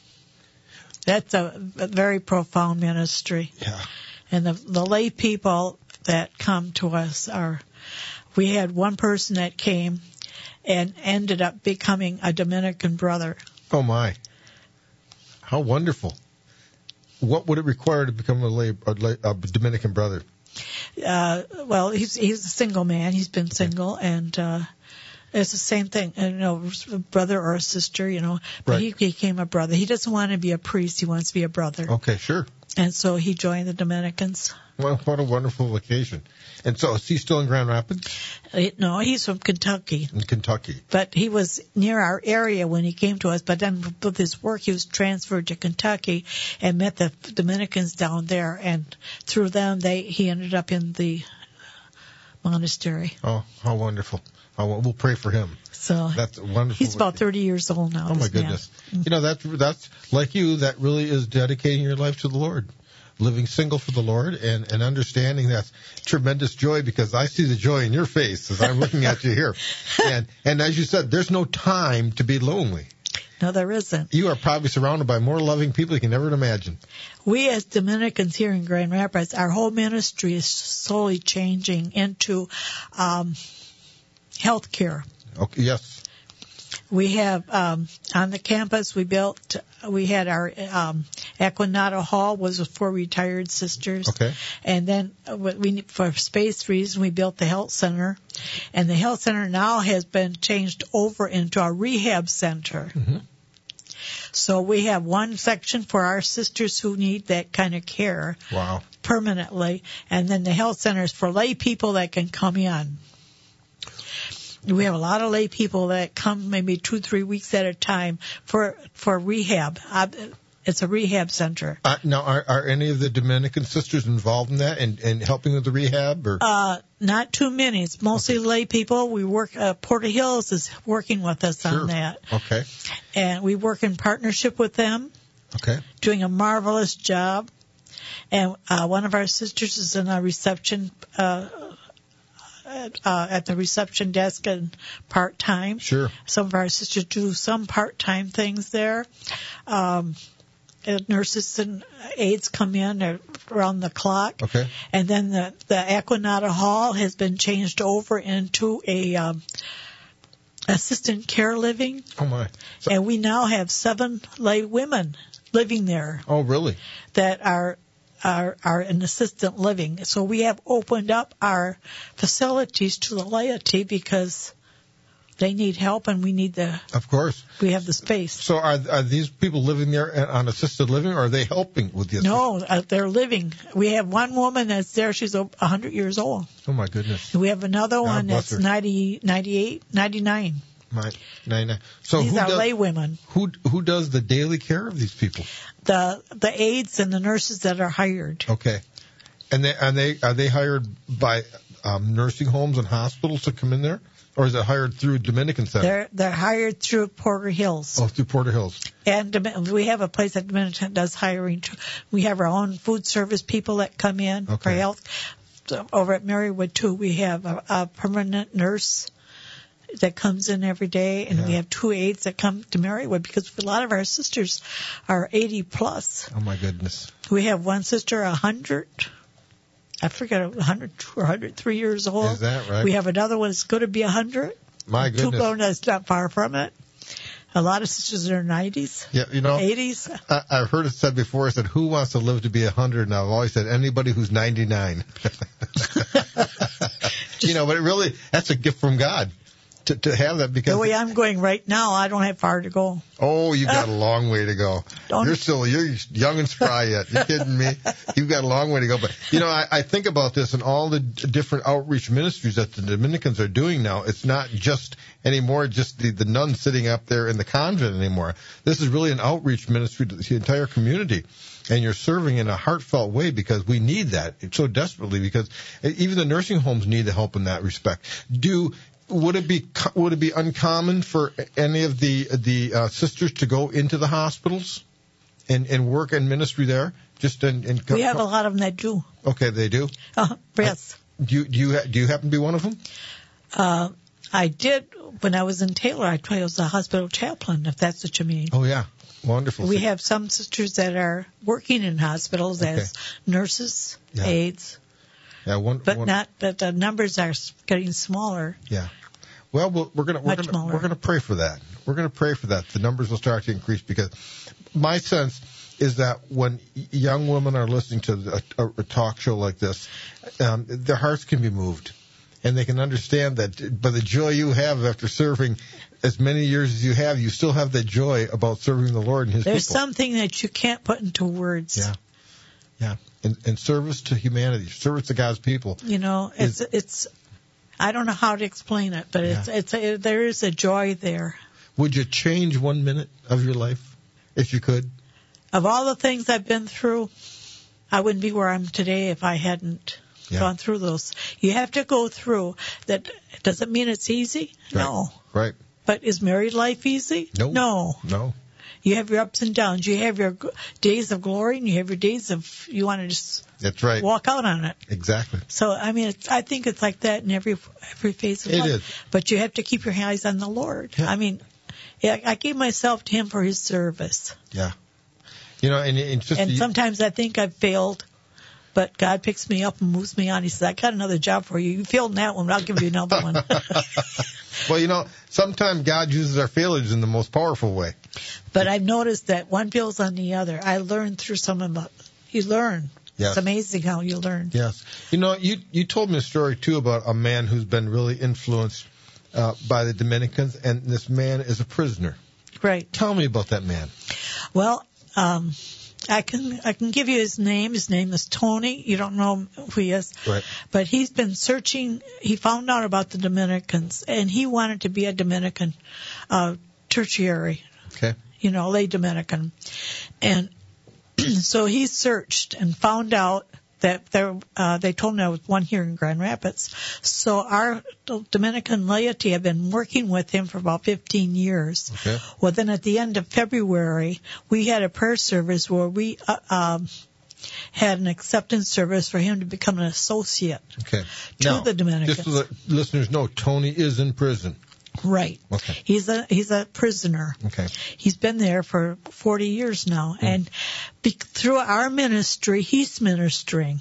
That's a, a very profound ministry. Yeah. And the, the lay people that come to us are, we had one person that came and ended up becoming a Dominican brother. Oh my. How wonderful. What would it require to become a lay, a, lay, a Dominican brother? Uh, well, he's, he's a single man. He's been single and, uh, it's the same thing, you know, a brother or a sister, you know. But right. he became a brother. He doesn't want to be a priest. He wants to be a brother. Okay, sure. And so he joined the Dominicans. Well, what a wonderful occasion. And so is he still in Grand Rapids? No, he's from Kentucky. In Kentucky. But he was near our area when he came to us. But then with his work, he was transferred to Kentucky and met the Dominicans down there. And through them, they he ended up in the monastery. Oh, how wonderful. Oh, we'll pray for him. So that's wonderful. He's about thirty years old now. Oh my goodness! Man. You know that's that's like you. That really is dedicating your life to the Lord, living single for the Lord, and and understanding that's tremendous joy because I see the joy in your face as I'm looking at you here, and and as you said, there's no time to be lonely. No, there isn't. You are probably surrounded by more loving people you can never imagine. We as Dominicans here in Grand Rapids, our whole ministry is slowly changing into um, health care. Okay, yes. We have, um, on the campus, we built, we had our, um, Equinata Hall was for retired sisters. Okay. And then we, for space reasons, we built the health center. And the health center now has been changed over into a rehab center. Mm-hmm. So we have one section for our sisters who need that kind of care. Wow. Permanently. And then the health center is for lay people that can come in. We have a lot of lay people that come maybe two, three weeks at a time for for rehab. It's a rehab center. Uh, now, are, are any of the Dominican sisters involved in that and, and helping with the rehab? Or? Uh, not too many. It's mostly okay. lay people. We work. Uh, Porter Hills is working with us sure. on that. Okay. And we work in partnership with them. Okay. Doing a marvelous job. And uh, one of our sisters is in a reception. Uh, Uh, at the reception desk and part-time. Sure. Some of our sisters do some part-time things there. Um, nurses and aides come in around the clock. Okay. And then the, the Equinata Hall has been changed over into a um, assistant care living. Oh, my. So- and we now have seven lay women living there. Oh, really? That are are, are in assisted living. So we have opened up our facilities to the laity because they need help and we need the. Of course. We have the space. So are are these people living there on assisted living, or are they helping with the? No, uh, they're living. We have one woman that's there. She's a hundred years old. Oh my goodness. We have another God one bless that's her. ninety, ninety-eight, ninety-nine. My, nine, nine. So These who are does, lay women. Who who does the daily care of these people? The the aides and the nurses that are hired. Okay, and they and they are they hired by um, nursing homes and hospitals to come in there, or is it hired through Dominican Center? They're they're hired through Porter Hills. Oh, through Porter Hills. And Domin- we have a place that Dominican does hiring. too. We have our own food service people that come in for Okay. health. So over at Marywood too, we have a, a permanent nurse that comes in every day, and Yeah. we have two aides that come to Marywood because a lot of our sisters are eighty plus. Oh my goodness. We have one sister a hundred. I forget, one hundred two or one hundred three years old. Is that right? We have another one that's going to be one hundred. My Two goodness. blown that's not far from it. A lot of sisters in their nineties, Yeah, you know, eighties. I, I've heard it said before. I said, "Who wants to live to be a hundred?" And I've always said, "Anybody who's ninety-nine." You know, but it really that's a gift from God to to have that because The way I'm going right now, I don't have far to go. oh, you got a long way to go. Don't- You're still you're young and spry yet. You kidding me? You've got a long way to go. But you know, I, I think about this and all the d- different outreach ministries that the Dominicans are doing now. It's not just anymore just the the nuns sitting up there in the convent anymore. This is really an outreach ministry to the entire community. And you're serving in a heartfelt way because we need that so desperately because even the nursing homes need the help in that respect. Do would it be would it be uncommon for any of the the uh, sisters to go into the hospitals and, and work in ministry there? Just in, in We have a lot of them that do. okay, they do. Uh, yes. Do you do you ha- do you happen to be one of them? Uh, I did, when I was in Taylor, I I was a hospital chaplain, if that's what you mean. Oh yeah, wonderful. We have some sisters that are working in hospitals as nurses, Yeah. aides, yeah, one, but one, not, but the numbers are getting smaller. Yeah. Well, we'll we're gonna we're Much gonna smaller. we're gonna pray for that. We're gonna pray for that. The numbers will start to increase because my sense is that when young women are listening to a, a talk show like this, um, their hearts can be moved, and they can understand that by the joy you have after serving as many years as you have, you still have that joy about serving the Lord and His There's people. something that you can't put into words. Yeah. Yeah. And, and service to humanity, service to God's people. You know, it's, it's, I don't know how to explain it, but it's, Yeah. it's, a, there is a joy there. Would you change one minute of your life if you could? Of all the things I've been through, I wouldn't be where I'm today if I hadn't Yeah. gone through those. You have to go through that. Doesn't mean it's easy. Right. No. Right. But is married life easy? No. No. No. You have your ups and downs. You have your g- days of glory, and you have your days of you want to just That's right. walk out on it. Exactly. So I mean, it's, I think it's like that in every every phase of It life. is. But you have to keep your eyes on the Lord. Yeah. I mean, yeah, I gave myself to Him for His service, Yeah. You know, and it's just and the, sometimes I think I've failed. But God picks me up and moves me on. He says, I got another job for you. You failed in that one, but I'll give you another one. well, you know, sometimes God uses our failures in the most powerful way. But I've noticed that one builds on the other. I learned through some of the, you learn. Yes. It's amazing how you learn. Yes. You know, you you told me a story too about a man who's been really influenced uh, by the Dominicans, and this man is a prisoner. Right. Tell me about that man. Well, um, I can I can give you his name. His name is Tony. You don't know who he is. Right. But he's been searching. He found out about the Dominicans, and he wanted to be a Dominican uh, tertiary, Okay. you know, lay Dominican. And so he searched and found out that there, uh, they told me there was one here in Grand Rapids. So our Dominican laity have been working with him for about fifteen years. Okay. Well, then at the end of February, we had a prayer service where we uh, um, had an acceptance service for him to become an associate. Okay. To now, the Dominicans. just so the listeners know, Tony is in prison. Right. Okay. He's a he's a prisoner. Okay. He's been there for forty years now, Mm. and be, through our ministry, he's ministering.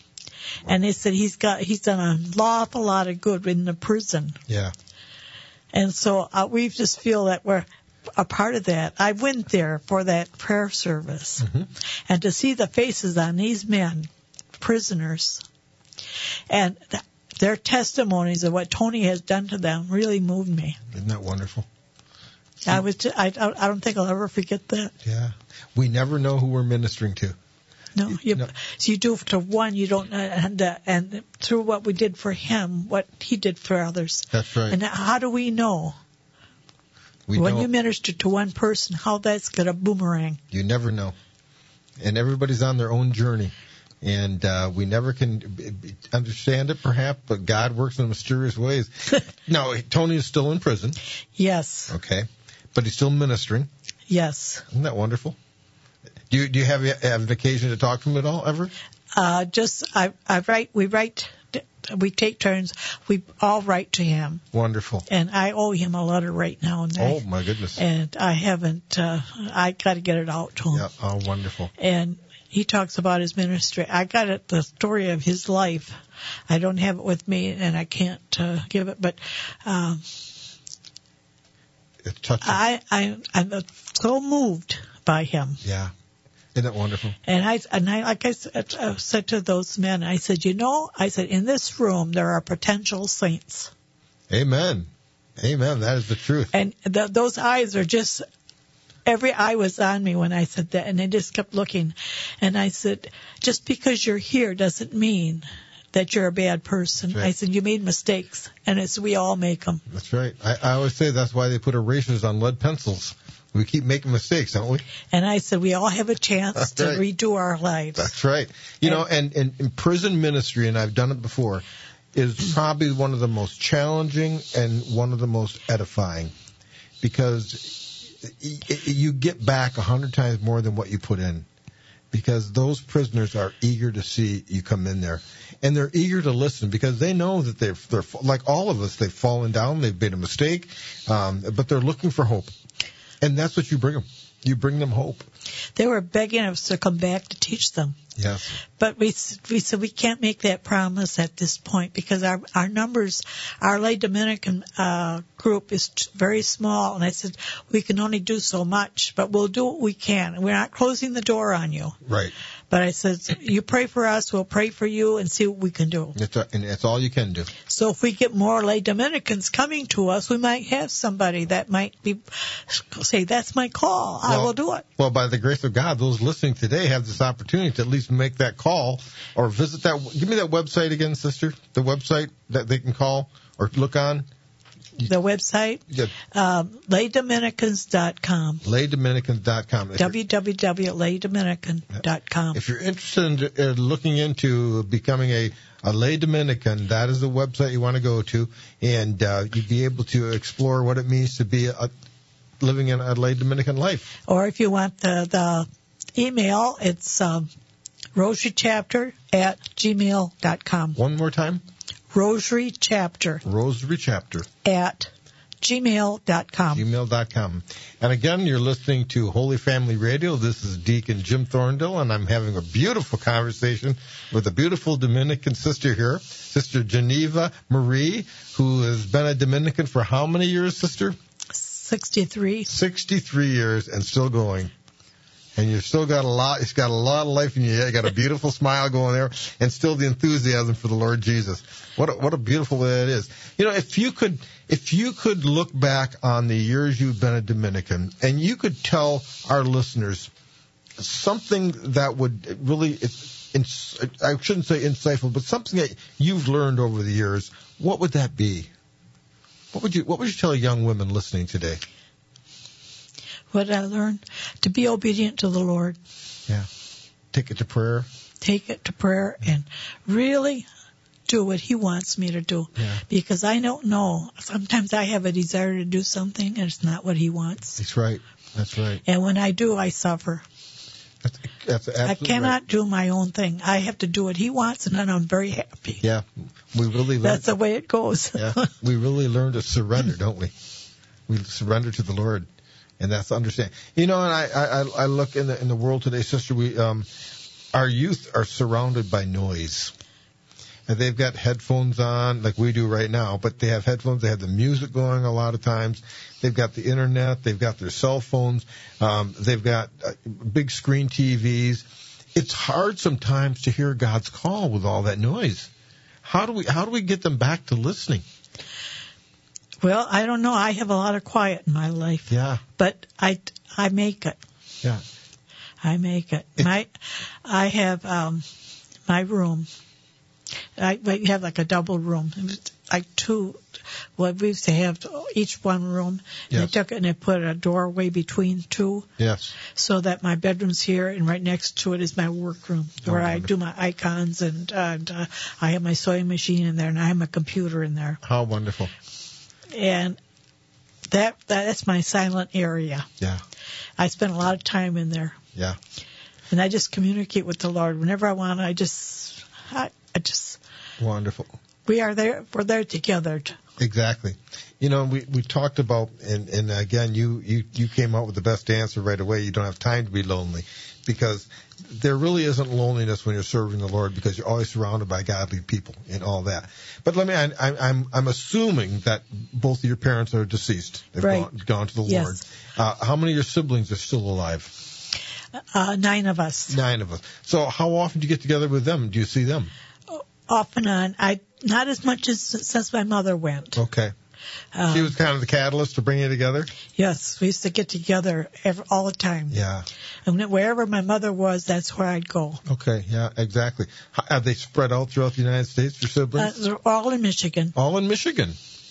And they said he's got he's done an awful lot of good in the prison. Yeah. And so uh, we just feel that we're a part of that. I went there for that prayer service, mm-hmm. and to see the faces on these men, prisoners, and th- their testimonies of what Tony has done to them really moved me. Isn't that wonderful? I was. Just, I. I don't think I'll ever forget that. Yeah, we never know who we're ministering to. No, you, no. So you do to one, you don't, and uh, and through what we did for him, what he did for others. That's right. And how do we know? We when don't. you minister to one person, how that's going to boomerang. You never know. And everybody's on their own journey. And uh, we never can b- b- understand it, perhaps, but God works in mysterious ways. Now, Tony is still in prison. Yes. Okay. But he's still ministering. Yes. Isn't that wonderful? Do you, do you have, have an occasion to talk to him at all, ever? Uh, just, I, I write, we write, we take turns. We all write to him. Wonderful. And I owe him a letter right now. And oh, I, my goodness. And I haven't, uh, I got to get it out to him. Yeah. Oh, wonderful. And he talks about his ministry. I got it, the story of his life. I don't have it with me, and I can't uh, give it, but um, it's touching. I, I, I'm so moved by him. Yeah. Isn't that wonderful? And I, and I, like I said, I said to those men, I said, you know, I said, in this room there are potential saints. Amen. Amen. That is the truth. And the, those eyes are just, every eye was on me when I said that, and they just kept looking. And I said, just because you're here doesn't mean that you're a bad person. Right. I said, you made mistakes, and it's we all make them. That's right. I, I always say that's why they put erasers on lead pencils. We keep making mistakes, don't we? And I said, we all have a chance That's to right. redo our lives. That's right. You and, know, and, and, and prison ministry, and I've done it before, is probably one of the most challenging and one of the most edifying, because you get back a hundred times more than what you put in, because those prisoners are eager to see you come in there, and they're eager to listen because they know that they're, they're like all of us, they've fallen down, they've made a mistake, um, but they're looking for hope. And that's what you bring them. You bring them hope. They were begging us to come back to teach them. Yes. But we we said we can't make that promise at this point because our our numbers, our lay Dominican uh, group is t- very small, and I said we can only do so much, but we'll do what we can. We're not closing the door on you. Right. But I said, you pray for us, we'll pray for you, and see what we can do. It's a, and that's all you can do. So if we get more lay Dominicans coming to us, we might have somebody that might be say, that's my call. Well, I will do it. Well, by the grace of God, those listening today have this opportunity to at least make that call or visit that. Give me that website again, sister. The website that they can call or look on. The website, yeah. um, lay dominicans dot com. lay dominicans dot com. w w w dot lay dominican dot com. If you're interested in uh, looking into becoming a, a lay Dominican, that is the website you want to go to, and uh, you'd be able to explore what it means to be a, living in a lay Dominican life. Or if you want the, the email, it's um, rosarychapter at gmail dot com. One more time. Rosary Chapter. Rosary Chapter. At gmail dot com. gmail dot com. And again, you're listening to Holy Family Radio. This is Deacon Jim Thorndale, and I'm having a beautiful conversation with a beautiful Dominican sister here, Sister Geneva Marie, who has been a Dominican for how many years, sister? sixty-three. sixty-three years and still going. And you've still got a lot, it's got a lot of life in you. You got a beautiful smile going there and still the enthusiasm for the Lord Jesus. What a, what a beautiful way that is. You know, if you could, if you could look back on the years you've been a Dominican and you could tell our listeners something that would really, I shouldn't say insightful, but something that you've learned over the years, what would that be? What would you, what would you tell young women listening today? What did I learn? To be obedient to the Lord. Yeah. Take it to prayer. Take it to prayer and really do what He wants me to do. Yeah. Because I don't know. Sometimes I have a desire to do something and it's not what He wants. That's right. That's right. And when I do, I suffer. That's, that's absolutely I cannot right. do my own thing. I have to do what He wants, and then I'm very happy. Yeah. We really learn. That's the way it goes. Yeah. We really learn to surrender, don't we? We surrender to the Lord. And that's understand. You know, and I, I, I look in the in the world today, sister. We, um, our youth are surrounded by noise, and they've got headphones on like we do right now, but they have headphones. They have the music going a lot of times. They've got the internet. They've got their cell phones. Um, they've got uh, big screen T Vs. It's hard sometimes to hear God's call with all that noise. How do we how do we get them back to listening? Well, I don't know. I have a lot of quiet in my life. Yeah. But I, I make it. Yeah. I make it. My, I have um, my room. I we have like a double room, like two. Well, we used to have each one room. And Yes. they took it and they put a doorway between two. Yes. So that my bedroom's here, and right next to it is my workroom where Oh, I wonderful. do my icons, and, and uh, I have my sewing machine in there, and I have my computer in there. How wonderful. And that, that that's my silent area. Yeah. I spend a lot of time in there. Yeah. And I just communicate with the Lord whenever I want. I just, I, I just, Wonderful. we are there. We're there together. Exactly. You know, we, we talked about, and, and again, you, you, you came out with the best answer right away. You don't have time to be lonely, because there really isn't loneliness when you're serving the Lord, because you're always surrounded by godly people and all that. But let me, I, I, I'm, I'm assuming that both of your parents are deceased. They've Right. gone, gone to the Yes. Lord. Uh, how many of your siblings are still alive? Uh, nine of us. Nine of us. So how often do you get together with them? Do you see them? Off and on. I, not as much as since my mother went. Okay. Um, She was kind of the catalyst to bring you together? Yes, we used to get together every, all the time. Yeah. And wherever my mother was, that's where I'd go. Okay, yeah, exactly. How, are they spread out throughout the United States, your Uh, siblings? they're all in Michigan. All in Michigan.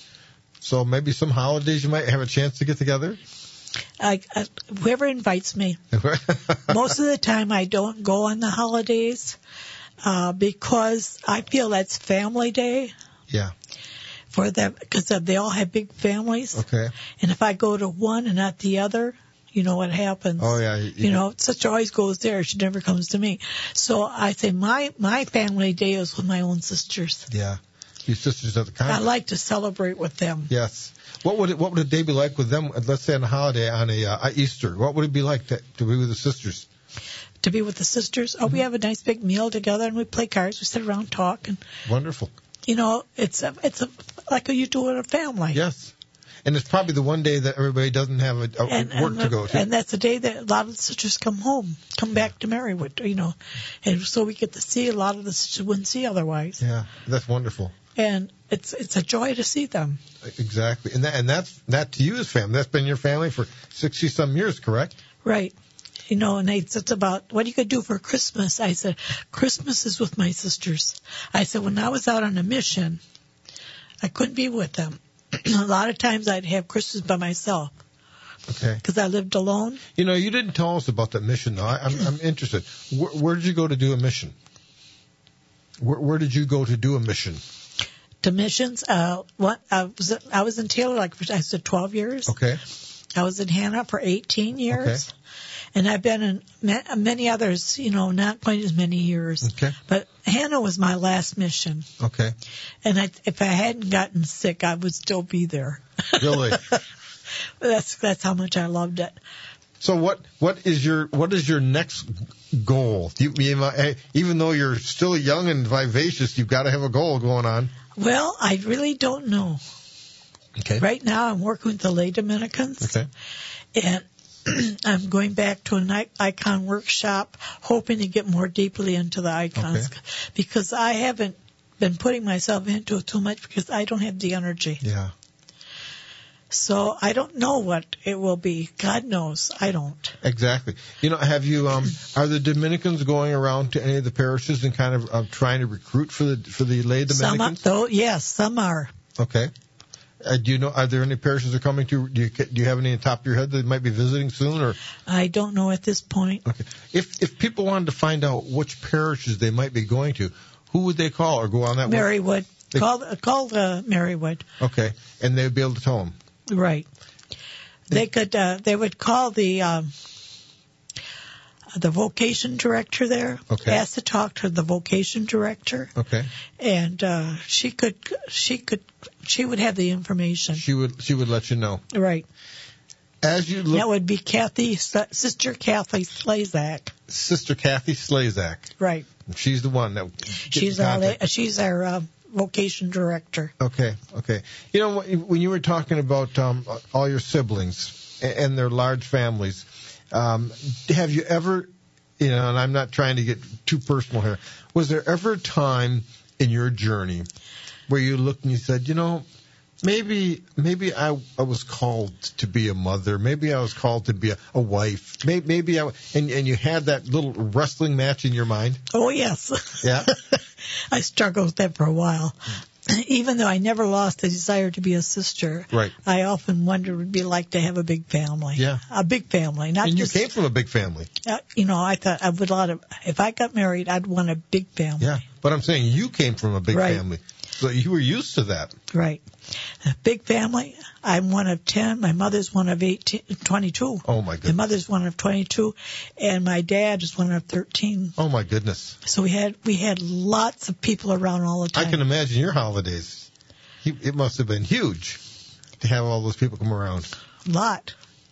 So maybe some holidays you might have a chance to get together? I, I, whoever invites me. Most of the time I don't go on the holidays uh, because I feel that's family day Yeah, for them, because they all have big families. okay. And if I go to one and not the other, you know what happens. Oh, yeah. You, You know, such always goes there. She never comes to me. So I say my, my family day is with my own sisters. Yeah. Your sisters at the I convent. like to celebrate with them. Yes. What would it, what would a day be like with them, let's say on a holiday, on a uh, Easter? What would it be like to, to be with the sisters? To be with the sisters. Oh, we have a nice big meal together and we play cards. We sit around and talk. And, Wonderful. you know, it's a, it's a, like you do with a family. Yes. And it's probably the one day that everybody doesn't have a, a And, work and, to go to. and that's the day that a lot of the sisters come home, come back to Marywood, you know. And so we get to see a lot of the sisters we wouldn't see otherwise. Yeah, that's wonderful. And it's it's a joy to see them. Exactly. And that, and that's, that to you is family. That's been your family for sixty some years, correct? Right. You know, and it's, it's about, what are you going to do for Christmas? I said, Christmas is with my sisters. I said, when I was out on a mission, I couldn't be with them. A lot of times I'd have Christmas by myself Okay. because I lived alone. You know, you didn't tell us about that mission, though. I, I'm, I'm interested. Where, where did you go to do a mission? Where, where did you go to do a mission? To missions, uh, what, I was, I was in Taylor, like I said, twelve years. Okay. I was in Hannah for eighteen years. Okay. And I've been in ma- many others, you know, not quite as many years. Okay. But Hannah was my last mission. Okay. And I, if I hadn't gotten sick, I would still be there. Really? That's that's how much I loved it. So what what is your what is your next goal? You, you, even though you're still young and vivacious, you've got to have a goal going on. Well, I really don't know. Okay. Right now, I'm working with the lay Dominicans. Okay. And I'm going back to an icon workshop, hoping to get more deeply into the icons. Okay. Because I haven't been putting myself into it too much because I don't have the energy. Yeah. So I don't know what it will be. God knows. I don't. Exactly. You know, have you um are the Dominicans going around to any of the parishes and kind of uh, trying to recruit for the for the lay Some are, Dominicans? though, yes, some are. Okay. Uh, do you know? Are there any parishes that are coming to? Do you do you have any on top of your head that might be visiting soon? Or I don't know at this point. okay, if if people wanted to find out which parishes they might be going to, who would they call or go on that? Marywood. They- Call call the Marywood. Okay, and they'd be able to tell them. Right. They could. Uh, they would call the um, the vocation director there. Okay. Ask to talk to the vocation director, Okay. and uh, she could. She could. She would have the information. She would she would let you know. Right. As you look, That would be Kathy, Sister Kathy Slazak. Sister Kathy Slazak. Right. She's the one that. She's our she's our uh, vocation director. Okay, okay. You know, when you were talking about um, all your siblings and their large families, um, have you ever, you know, and I'm not trying to get too personal here, was there ever a time in your journey where you looked and you said, you know, maybe maybe I, I was called to be a mother, maybe I was called to be a, a wife, maybe, maybe I, and, and you had that little wrestling match in your mind? Oh, yes. Yeah? I struggled with that for a while. Even though I never lost the desire to be a sister, right. I often wondered what it would be like to have a big family. Yeah. A big family. Not and you just, came from a big family. Uh, you know, I thought I would lot of, if I got married, I'd want a big family. Yeah, but I'm saying you came from a big right. family. So you were used to that. Right. A big family. I'm one of ten. My mother's one of eighteen, twenty-two. Oh, my goodness. My mother's one of twenty-two. And my dad is one of thirteen. Oh, my goodness. So we had we had lots of people around all the time. I can imagine your holidays. It must have been huge to have all those people come around. A lot.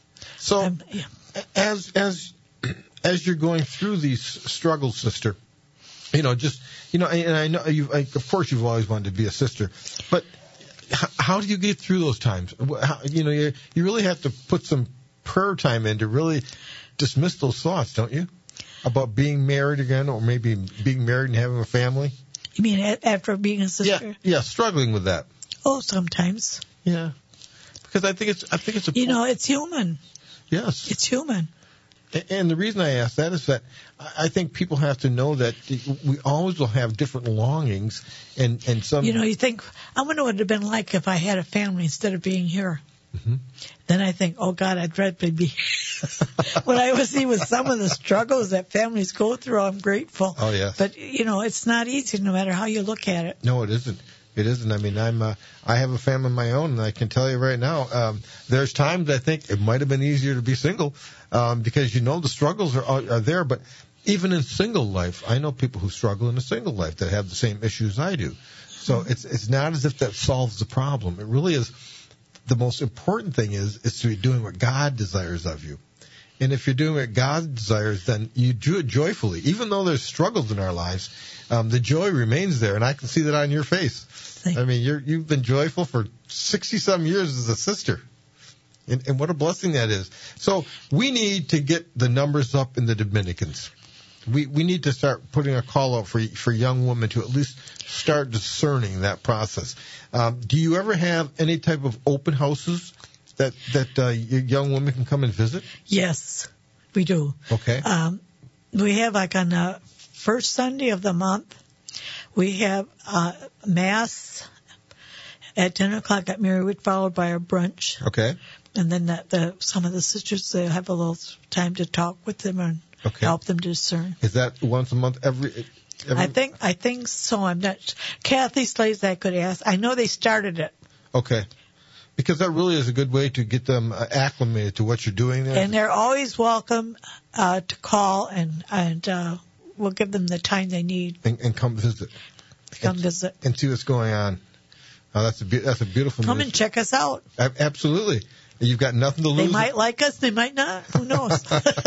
So um, yeah. as as as you're going through these struggles, sister, you know, just, you know, and I know you, of course, you've always wanted to be a sister, but how, how do you get through those times? How, you know, you you really have to put some prayer time in to really dismiss those thoughts, don't you? About being married again, or maybe being married and having a family. You mean after being a sister? Yeah, yeah, struggling with that. Oh, sometimes. Yeah, because I think it's I think it's a you know it's human. Yes, it's human. And the reason I ask that is that I think people have to know that we always will have different longings, and, and some. You know, you think, I wonder what it would have been like if I had a family instead of being here. Mm-hmm. Then I think, oh God, I'd rather be. When I was see with some of the struggles that families go through, I'm grateful. Oh yeah. But you know, it's not easy, no matter how you look at it. No, it isn't. It isn't. I mean, I'm. Uh, I have a family of my own, and I can tell you right now, um, there's times I think it might have been easier to be single, um, because you know the struggles are, are are there. But even in single life, I know people who struggle in a single life that have the same issues I do. So mm-hmm. it's it's not as if that solves the problem. It really is. The most important thing is is to be doing what God desires of you. And if you're doing what God desires, then you do it joyfully. Even though there's struggles in our lives, um, the joy remains there, and I can see that on your face. Thank I mean, you're, you've been joyful for sixty-some years as a sister, and, and what a blessing that is. So we need to get the numbers up in the Dominicans. We we need to start putting a call out for for young women to at least start discerning that process. Um, do you ever have any type of open houses that that uh, young women can come and visit? Yes, we do. Okay. Um, we have like on the first Sunday of the month, we have uh, mass at ten o'clock at Marywood, followed by a brunch. Okay. And then the, the some of the sisters, they have a little time to talk with them and okay. help them discern. Is that once a month? Every. every... I think I think so. I'm not. Kathy Slays, I could ask. I know they started it. Okay. Because that really is a good way to get them acclimated to what you're doing there. And they're always welcome uh, to call, and and uh, we'll give them the time they need. And, and come visit. Come and, visit. And see what's going on. Oh, that's a be- that's a beautiful. Come news. and check us out. A- absolutely. You've got nothing to lose. They might like us. They might not. Who knows?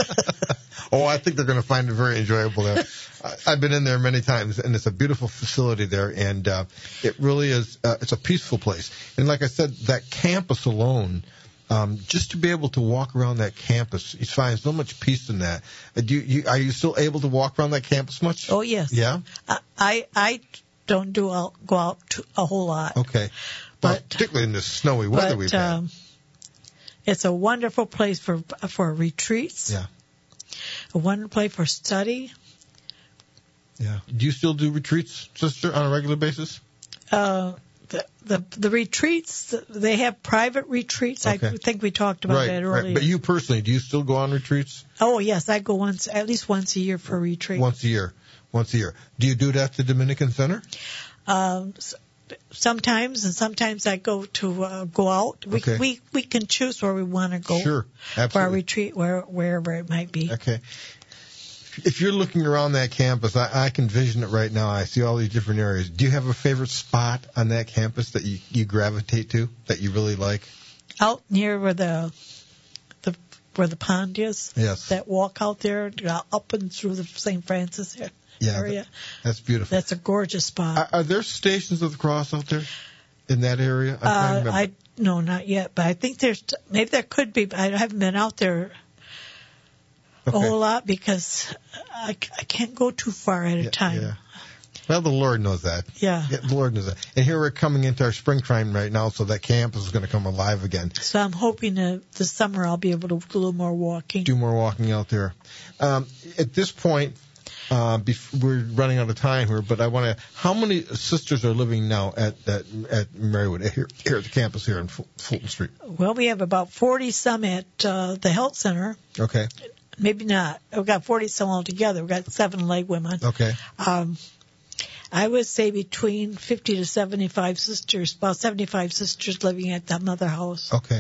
Oh, I think they're going to find it very enjoyable there. I've been in there many times, and it's a beautiful facility there, and uh, it really is. Uh, it's a peaceful place. And like I said, that campus alone, um, just to be able to walk around that campus, you find so much peace in that. Uh, do you, you, are you still able to walk around that campus much? Oh yes. Yeah. I I, I don't do out, go out to a whole lot. Okay. But well, particularly in this snowy weather but, we've had. Um, it's a wonderful place for for retreats. Yeah. A wonderful place for study. Yeah. Do you still do retreats, sister, on a regular basis? Uh, the, the the retreats, they have private retreats. Okay. I think we talked about right, that earlier. Right. But you personally, do you still go on retreats? Oh, yes. I go once, at least once a year for a retreat. Once a year. Once a year. Do you do that at the Dominican Center? Um, sometimes, and sometimes I go to uh, go out. We, okay. we we can choose where we want to go. Sure. Absolutely. For our retreat, where, wherever it might be. Okay. If you're looking around that campus, I, I can vision it right now. I see all these different areas. Do you have a favorite spot on that campus that you, you gravitate to, that you really like? Out near where the the where the pond is. Yes. That walk out there, up and through the Saint Francis here. yeah, area. That, that's beautiful. That's a gorgeous spot. Are, are there Stations of the Cross out there in that area? I'm uh, I no, not yet, but I think there's maybe there could be. But I haven't been out there okay. a whole lot because I, I can't go too far at a yeah, time. Yeah. Well, the Lord knows that. Yeah. yeah. The Lord knows that. And here we're coming into our springtime right now, so that campus is going to come alive again. So I'm hoping that this summer I'll be able to do a little more walking. Do more walking out there. Um, at this point, uh, bef- we're running out of time here, but I want to. How many sisters are living now at at, at Marywood here, here at the campus here on Fulton Street? Well, we have about forty some at uh, the health center. Okay. Maybe not. We've got forty some altogether. We've got seven lay women. Okay. Um, I would say between fifty to seventy-five sisters, about seventy-five sisters living at the mother house. Okay.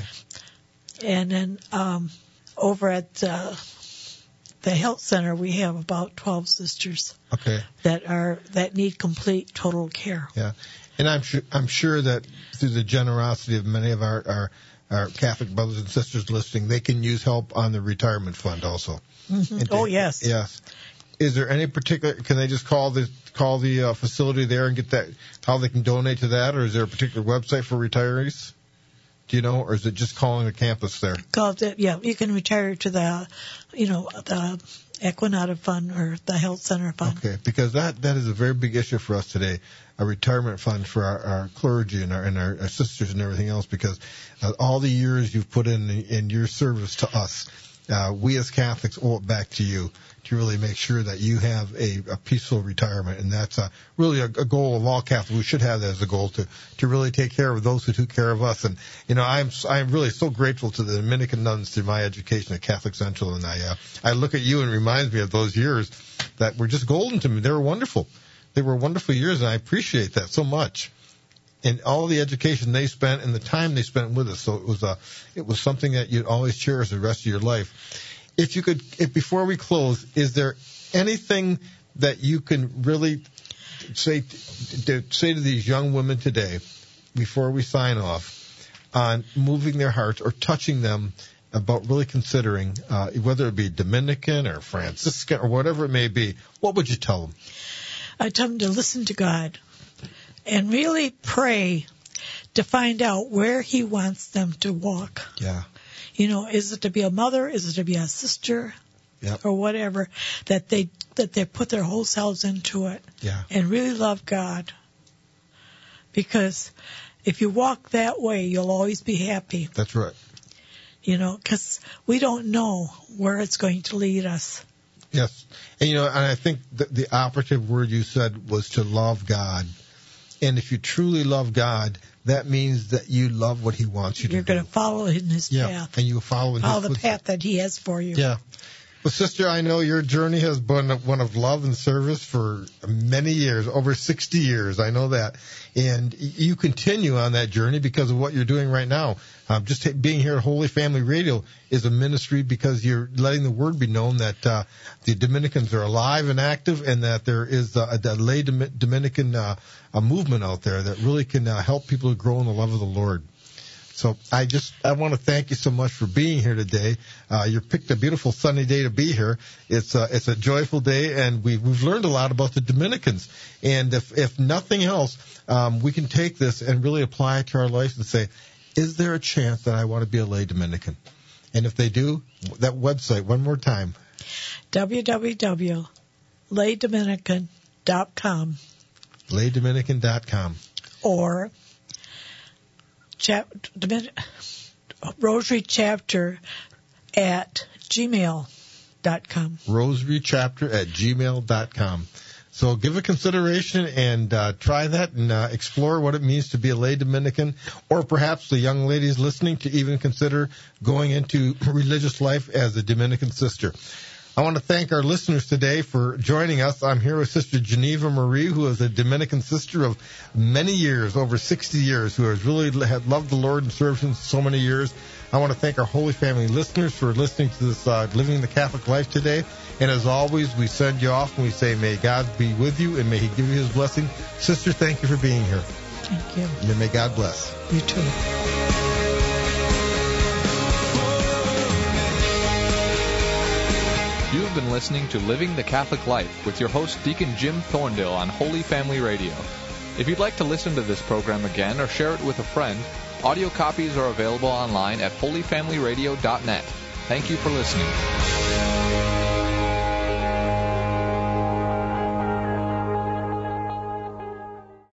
And then um, over at uh, the health center, we have about twelve sisters. Okay. That are that need complete total care. Yeah, and I'm sure I'm sure that through the generosity of many of our our, our Catholic brothers and sisters listening, they can use help on the retirement fund also. Mm-hmm. Oh yes. Yes. Is there any particular? Can they just call the call the uh, facility there and get that? How they can donate to that, or is there a particular website for retirees? Do you know, or is it just calling the campus there? Call it, yeah. You can retire to the, you know, the Equinata Fund or the Health Center Fund. Okay, because that that is a very big issue for us today, a retirement fund for our, our clergy and our and our, our sisters and everything else. Because uh, all the years you've put in in your service to us, uh, we as Catholics owe it back to you to really make sure that you have a, a peaceful retirement. And that's uh, really a, a goal of all Catholics. We should have that as a goal to, to really take care of those who take care of us. And, you know, I'm I'm really so grateful to the Dominican nuns through my education at Catholic Central. And I, uh, I look at you and it reminds me of those years that were just golden to me. They were wonderful. They were wonderful years, and I appreciate that so much. And all the education they spent and the time they spent with us. So it was a, it was something that you'd always cherish the rest of your life. If you could, if before we close, is there anything that you can really say to, say to these young women today, before we sign off, on moving their hearts or touching them about really considering, uh, whether it be Dominican or Franciscan or whatever it may be, what would you tell them? I tell them to listen to God and really pray to find out where He wants them to walk. Yeah. You know, is it to be a mother? Is it to be a sister? Yep. Or whatever, that they that they put their whole selves into it. Yeah. And really love God. Because if you walk that way, you'll always be happy. That's right. You know, because we don't know where it's going to lead us. Yes. And, you know, and I think the, the operative word you said was to love God. And if you truly love God, that means that you love what He wants you You're to do. You're going to follow in His yeah. path. And you follow in follow His the footsteps. path that He has for you. Yeah. Well, sister, I know your journey has been one of love and service for many years, over sixty years. I know that. And you continue on that journey because of what you're doing right now. Um, just being here at Holy Family Radio is a ministry because you're letting the word be known that uh, the Dominicans are alive and active, and that there is a, a lay Dominican uh, a movement out there that really can uh, help people to grow in the love of the Lord. So I just I want to thank you so much for being here today. Uh, you picked a beautiful sunny day to be here. It's a, it's a joyful day, and we've we've learned a lot about the Dominicans. And if if nothing else, um, we can take this and really apply it to our lives and say, is there a chance that I want to be a lay Dominican? And if they do, that website one more time. w w w dot lay dominican dot com lay dominican dot com or Chap, Rosary Chapter at gmail dot com. Rosary Chapter at gmail dot com. So give it consideration and uh, try that and uh, explore what it means to be a lay Dominican, or perhaps the young ladies listening to even consider going into religious life as a Dominican sister. I want to thank our listeners today for joining us. I'm here with Sister Geneva Marie, who is a Dominican sister of many years, over sixty years, who has really had loved the Lord and served Him so many years. I want to thank our Holy Family listeners for listening to this uh, Living the Catholic Life today. And as always, we send you off and we say, may God be with you and may He give you His blessing. Sister, thank you for being here. Thank you. And may God bless. You too. You've been listening to Living the Catholic Life with your host, Deacon Jim Thorndale, on Holy Family Radio. If you'd like to listen to this program again or share it with a friend, audio copies are available online at holy family radio dot net. Thank you for listening.